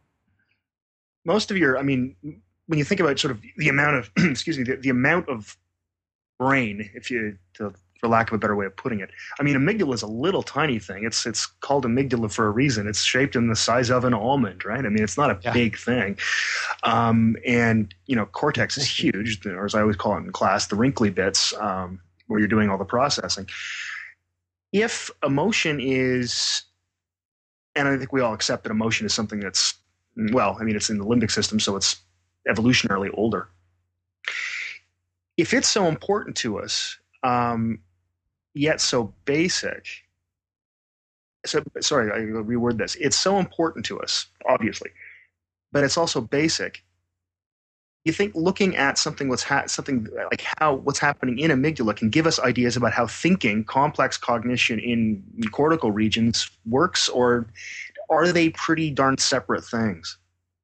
Most of your, I mean, when you think about sort of the amount of, excuse me, the, the amount of brain, if you, to, for lack of a better way of putting it. I mean, amygdala is a little tiny thing. It's it's called amygdala for a reason. It's shaped in the size of an almond, right? I mean, it's not a yeah. big thing. Um, and, you know, cortex is huge, or as I always call it in class, the wrinkly bits um, where you're doing all the processing. If emotion is, and I think we all accept that emotion is something that's, well, I mean, it's in the limbic system, so it's evolutionarily older. If it's so important to us, um, yet so basic. So sorry, I reword this. It's so important to us, obviously, but it's also basic. You think looking at something what's ha- something like how what's happening in amygdala can give us ideas about how thinking, complex cognition in cortical regions works, or are they pretty darn separate things?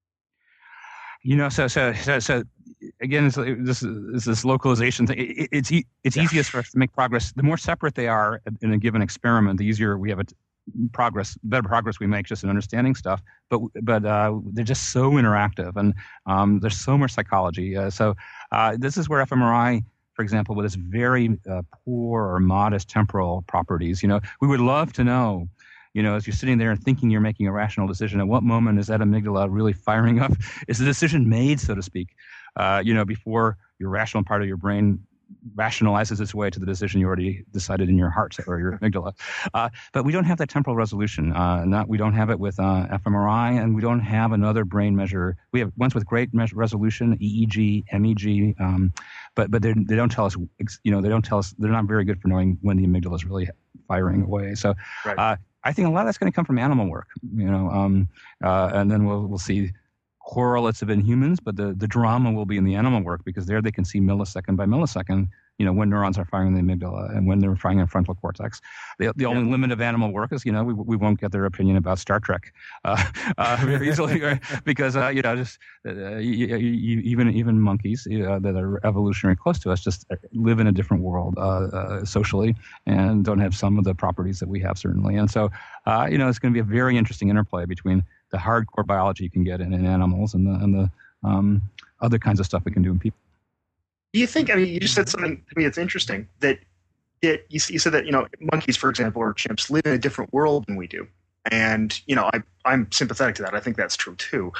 You know, so so so. so Again, it's, this is this localization thing. It, it's it's yeah. easiest for us to make progress. The more separate they are in a given experiment, the easier we have a t- progress, better progress we make just in understanding stuff. But but uh, they're just so interactive, and um, there's so much psychology. Uh, so uh, this is where fMRI, for example, with its very uh, poor or modest temporal properties, you know, we would love to know. You know, as you're sitting there and thinking you're making a rational decision, at what moment is that amygdala really firing up? Is the decision made, so to speak? Uh, you know, before your rational part of your brain rationalizes its way to the decision you already decided in your heart or your amygdala. Uh, but we don't have that temporal resolution. Uh, not we don't have it with uh, fMRI, and we don't have another brain measure. We have ones with great measure resolution, E E G, M E G, um, but but they don't tell us. You know, they don't tell us. They're not very good for knowing when the amygdala is really firing away. So. Right. Uh, I think a lot of that's going to come from animal work, you know, um, uh, and then we'll we'll see correlates of in humans, but the, the drama will be in the animal work because there they can see millisecond by millisecond, you know, when neurons are firing in the amygdala and when they're firing in frontal cortex. The, the only yeah. limit of animal work is, you know, we we won't get their opinion about Star Trek uh, uh, very easily right? because, uh, you know, just uh, you, you, even even monkeys uh, that are evolutionary close to us just live in a different world uh, uh, socially and don't have some of the properties that we have, certainly. And so, uh, you know, it's going to be a very interesting interplay between the hardcore biology you can get in, in animals and the, and the um, other kinds of stuff we can do in people. Do you think, I mean, you just said something to me that's interesting, that, that you, you said that, you know, monkeys, for example, or chimps live in a different world than we do. And, you know, I, I'm sympathetic to that. I think that's true, too.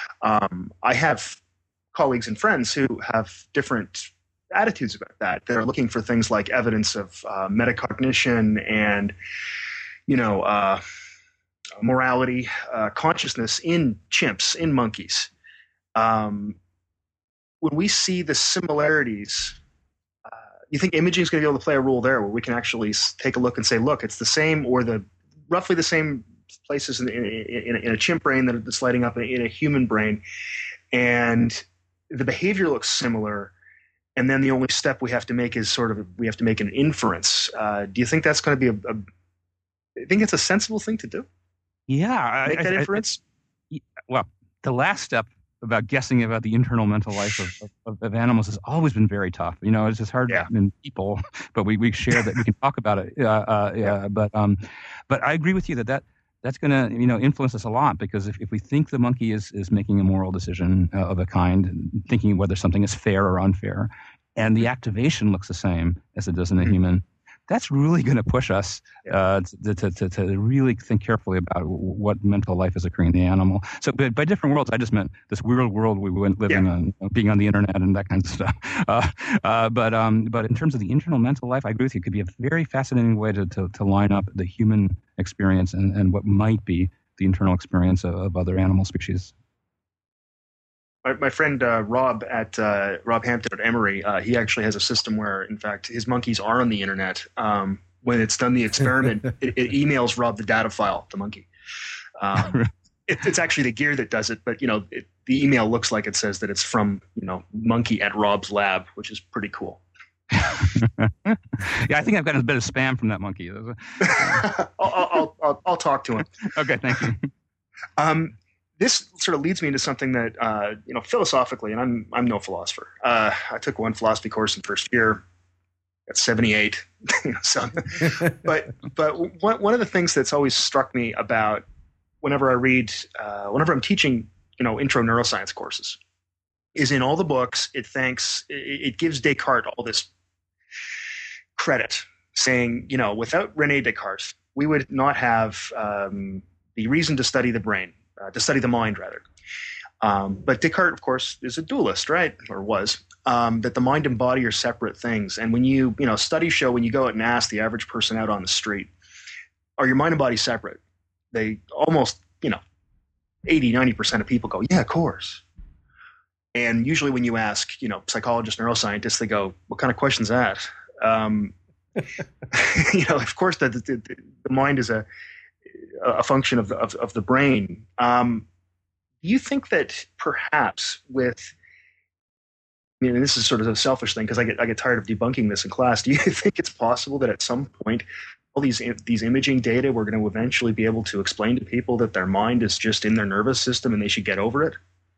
Um, I have colleagues and friends who have different attitudes about that. They're looking for things like evidence of uh, metacognition and, you know, uh, morality, uh, consciousness in chimps, in monkeys. Um, when we see the similarities, uh, you think imaging is going to be able to play a role there where we can actually take a look and say, look, it's the same or the roughly the same places in, in, in, in a chimp brain that it's lighting up in, in a human brain, and the behavior looks similar. and then the only step we have to make is sort of we have to make an inference. Uh, do you think that's going to be a, a? I think it's a sensible thing to do. Yeah, make I, that I, inference. I, well, the last step about guessing about the internal mental life of, of, of animals has always been very tough. You know, it's just hard yeah. in people, but we, we share that we can talk about it. Uh, uh, yeah, but um, but I agree with you that that. That's going to, you know, influence us a lot, because if, if we think the monkey is, is making a moral decision uh, of a kind, thinking whether something is fair or unfair, and the activation looks the same as it does in a mm-hmm. human, that's really going to push us uh, to, to, to, to really think carefully about what mental life is occurring in the animal. So by, by different worlds, I just meant this weird world we went living yeah. on, you know, being on the internet and that kind of stuff. Uh, uh, but um, but in terms of the internal mental life, I agree with you. It could be a very fascinating way to, to, to line up the human experience and, and what might be the internal experience of, of other animal species. My, my friend uh, Rob at uh, Rob Hampton at Emory, uh, he actually has a system where, in fact, his monkeys are on the internet. Um, when it's done the experiment, it, it emails Rob the data file, the monkey. Um, it, it's actually the gear that does it, but you know, it, the email looks like it says that it's from you know monkey at Rob's lab, which is pretty cool. Yeah, I think I've got a bit of spam from that monkey. I'll, I'll, I'll, I'll talk to him. Okay, thank you. Um, this sort of leads me into something that, uh, you know, philosophically, and I'm I'm no philosopher. Uh, I took one philosophy course in first year at seventy-eight. so, but but one one of the things that's always struck me about whenever I read, uh, whenever I'm teaching, you know, intro neuroscience courses, is in all the books, it thanks, it, it gives Descartes all this credit, saying, you know, without René Descartes, we would not have um, the reason to study the brain. Uh, to study the mind, rather. Um, but Descartes, of course, is a dualist, right? Or was. Um, that the mind and body are separate things. And when you, you know, studies show when you go out and ask the average person out on the street, are your mind and body separate? They almost, you know, eighty, ninety percent of people go, yeah, of course. And usually when you ask, you know, psychologists, neuroscientists, they go, what kind of question is that? Um, you know, of course, the, the, the mind is a, a function of the, of, of the brain. Um, do you think that perhaps with, I mean, this is sort of a selfish thing because I get I get tired of debunking this in class. Do you think it's possible that at some point all these these imaging data we're going to eventually be able to explain to people that their mind is just in their nervous system and they should get over it?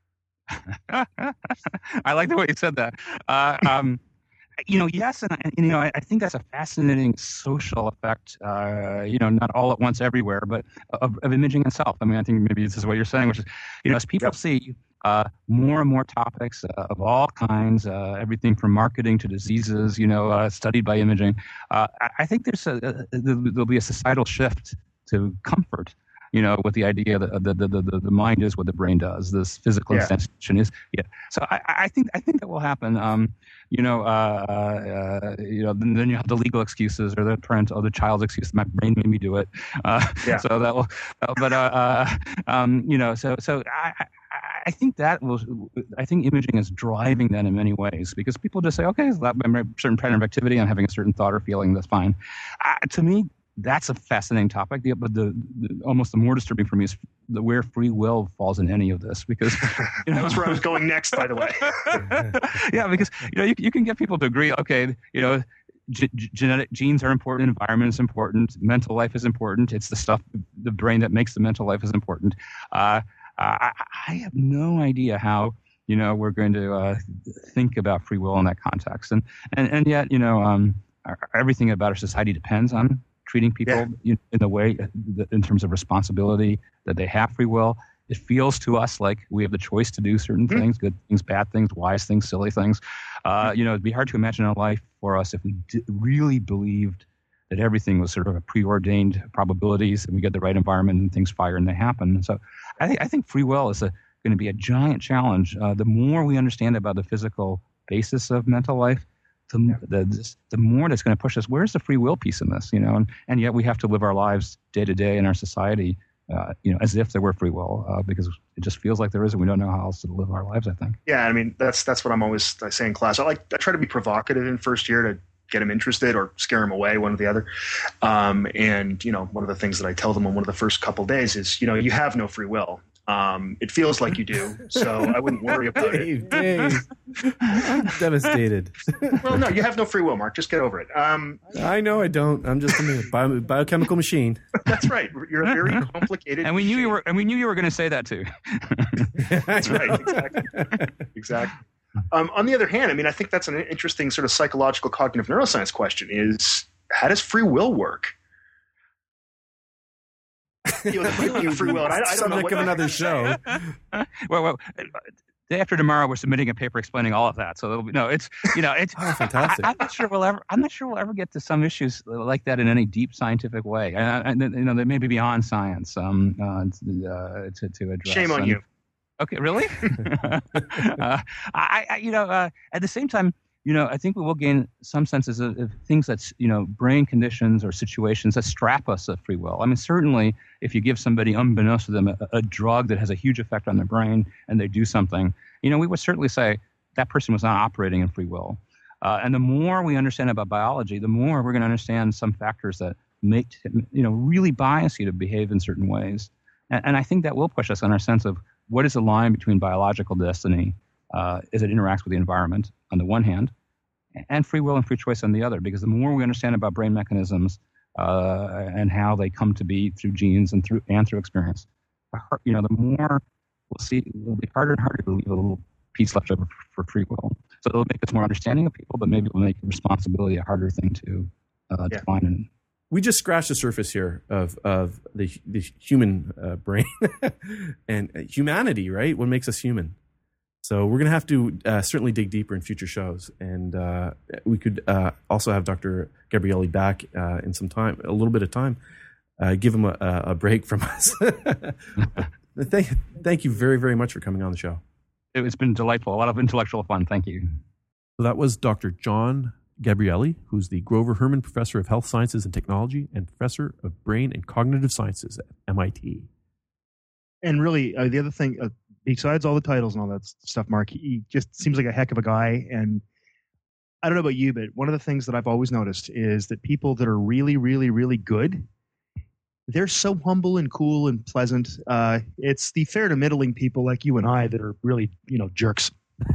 I like the way you said that. Uh, um, You know, yes, and, and you know, I, I think that's a fascinating social effect. Uh, you know, not all at once everywhere, but of, of imaging itself. I mean, I think maybe this is what you're saying, which is, you know, as people yep. see uh, more and more topics uh, of all kinds, uh, everything from marketing to diseases, you know, uh, studied by imaging. Uh, I, I think there's a, a there'll be a societal shift to comfort. You know, with the idea that the the, the the mind is what the brain does. This physical yeah. instantiation is, yeah. So I, I think I think that will happen. Um, you know, uh, uh, you know, then, then you have the legal excuses or the parent or the child's excuse. My brain made me do it. Uh, yeah. So that will, uh, but uh, uh, um, you know, so so I. I I think that will. I think imaging is driving that in many ways because people just say, okay, so that I'm a certain pattern of activity. I'm having a certain thought or feeling. That's fine. Uh, to me, that's a fascinating topic. The, but the, the almost the more disturbing for me is the where free will falls in any of this because you know, that's where I was going next. By the way, yeah, because you know you, you can get people to agree. Okay, you know. G- genetic genes are important, environment is important, mental life is important. It's the stuff, the brain that makes the mental life is important. Uh, I, I have no idea how, you know, we're going to uh, think about free will in that context. And and, and yet, you know, um, our, everything about our society depends on treating people yeah. in the way, in terms of responsibility, that they have free will. It feels to us like we have the choice to do certain mm-hmm. things, good things, bad things, wise things, silly things. Uh, you know, it'd be hard to imagine a life for us if we d- really believed that everything was sort of a preordained probabilities and we get the right environment and things fire and they happen. And so I think I think free will is a, going to be a giant challenge. Uh, the more we understand about the physical basis of mental life, the, yeah. the, the more that's going to push us. Where's the free will piece in this? You know, and, and yet we have to live our lives day to day in our society, uh, you know, as if there were free will, uh, because it just feels like there is, and we don't know how else to live our lives, I think. Yeah, I mean, that's that's what I'm always I say in class. I like I try to be provocative in first year to get them interested or scare them away, one or the other. Um, and, you know, one of the things that I tell them on one of the first couple of days is, you know, you have no free will. Um, it feels like you do, so I wouldn't worry about Dave, it. Dave, I'm devastated. Well, no, you have no free will, Mark. Just get over it. Um, I know I don't. I'm just a bio, biochemical machine. That's right. You're a very complicated. And we knew you were. And we knew you were going to say that too. That's right. Exactly. Exactly. Um, on the other hand, I mean, I think that's an interesting sort of psychological cognitive neuroscience question: is how does free will work? You know, that might be free will. And I, I don't know what of another show. well, well, day after tomorrow, we're submitting a paper explaining all of that. So it'll be, no, it's you know, it's oh, fantastic. I, I'm not sure we'll ever. I'm not sure we'll ever get to some issues like that in any deep scientific way. And, and you know, they may be beyond science um, uh, uh, to to address. Shame on and, you. Okay, really? uh, I, I, you know, uh, at the same time. You know, I think we will gain some senses of, of things that's, you know, brain conditions or situations that strap us of free will. I mean, certainly if you give somebody, unbeknownst to them, a, a drug that has a huge effect on their brain and they do something, you know, we would certainly say that person was not operating in free will. Uh, and the more we understand about biology, the more we're going to understand some factors that make, you know, really bias you to behave in certain ways. And, and I think that will push us on our sense of what is the line between biological destiny uh, as it interacts with the environment on the one hand, and free will and free choice on the other, because the more we understand about brain mechanisms uh, and how they come to be through genes and through and through experience, you know, the more we'll see it'll be harder and harder to leave a little piece left over for free will. So it'll make us more understanding of people, but maybe it'll make responsibility a harder thing to uh, yeah. define. And we just scratched the surface here of of the the human uh, brain and humanity, right? What makes us human. So we're going to have to uh, certainly dig deeper in future shows, and uh, we could uh, also have Doctor Gabrielli back uh, in some time, a little bit of time, uh, give him a, a break from us. thank, thank you very, very much for coming on the show. It's been delightful, a lot of intellectual fun. Thank you. So that was Doctor John Gabrielli, who's the Grover Herman Professor of Health Sciences and Technology and Professor of Brain and Cognitive Sciences at M I T. And really, uh, the other thing, uh, besides all the titles and all that stuff, Mark, he just seems like a heck of a guy. And I don't know about you, but one of the things that I've always noticed is that people that are really, really, really good, they're so humble and cool and pleasant. Uh, it's the fair to middling people like you and I that are really, you know, jerks.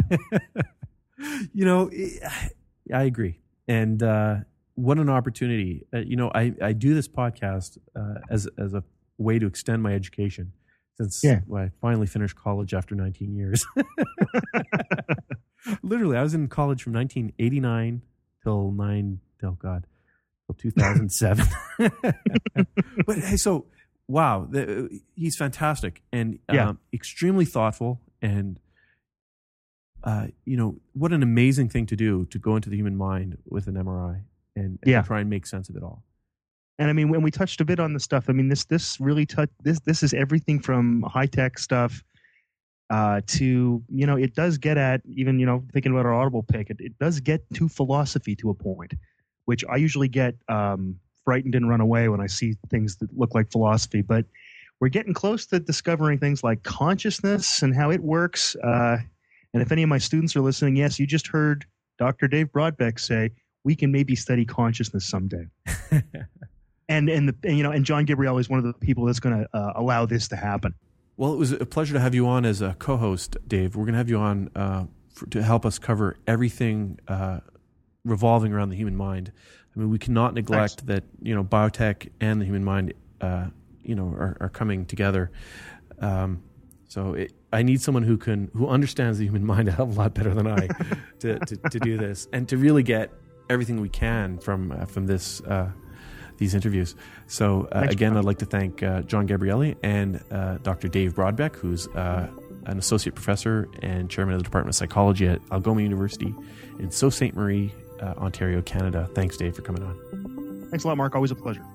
You know, I agree. And uh, what an opportunity. Uh, you know, I, I do this podcast uh, as as a way to extend my education. Since yeah. well, I finally finished college after nineteen years. Literally, I was in college from nineteen eighty-nine till nine, oh God, till two thousand seven. But hey, so wow, the, he's fantastic and yeah. um, extremely thoughtful, and uh, you know what an amazing thing to do to go into the human mind with an M R I and, and yeah. try and make sense of it all. And I mean, when we touched a bit on the stuff, I mean, this this really touch this this is everything from high tech stuff uh, to you know, it does get at even you know thinking about our Audible pick, it, it does get to philosophy to a point, which I usually get um, frightened and run away when I see things that look like philosophy. But we're getting close to discovering things like consciousness and how it works. Uh, and if any of my students are listening, yes, you just heard Doctor Dave Brodbeck say we can maybe study consciousness someday. And and the and, you know and John Gabrielli is one of the people that's going to uh, allow this to happen. Well, it was a pleasure to have you on as a co-host, Dave. We're going to have you on uh, for, to help us cover everything uh, revolving around the human mind. I mean, we cannot neglect Thanks. that you know biotech and the human mind, uh, you know, are, are coming together. Um, so it, I need someone who can who understands the human mind a hell of a lot better than I to, to to do this and to really get everything we can from uh, from this. Uh, these interviews. So uh, again, I'd like to thank uh, John Gabrielli and uh, Doctor Dave Brodbeck, who's uh, an associate professor and chairman of the Department of Psychology at Algoma University in Sault Ste. Marie, uh, Ontario, Canada. Thanks, Dave, for coming on. Thanks a lot, Mark. Always a pleasure.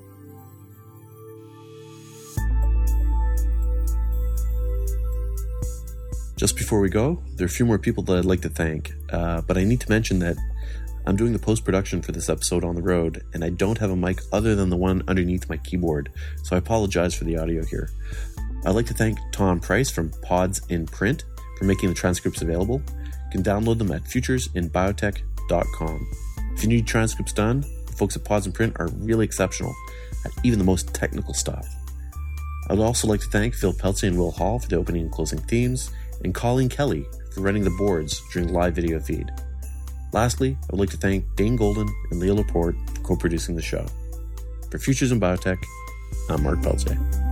Just before we go, there are a few more people that I'd like to thank, uh, but I need to mention that I'm doing the post-production for this episode on the road, and I don't have a mic other than the one underneath my keyboard, so I apologize for the audio here. I'd like to thank Tom Price from Pods in Print for making the transcripts available. You can download them at futures in biotech dot com. If you need transcripts done, the folks at Pods in Print are really exceptional at even the most technical stuff. I would also like to thank Phil Peltzy and Will Hall for the opening and closing themes, and Colleen Kelly for running the boards during the live video feed. Lastly, I would like to thank Dane Golden and Leah Laporte for co-producing the show. For Futures in Biotech, I'm Mark Peltzy.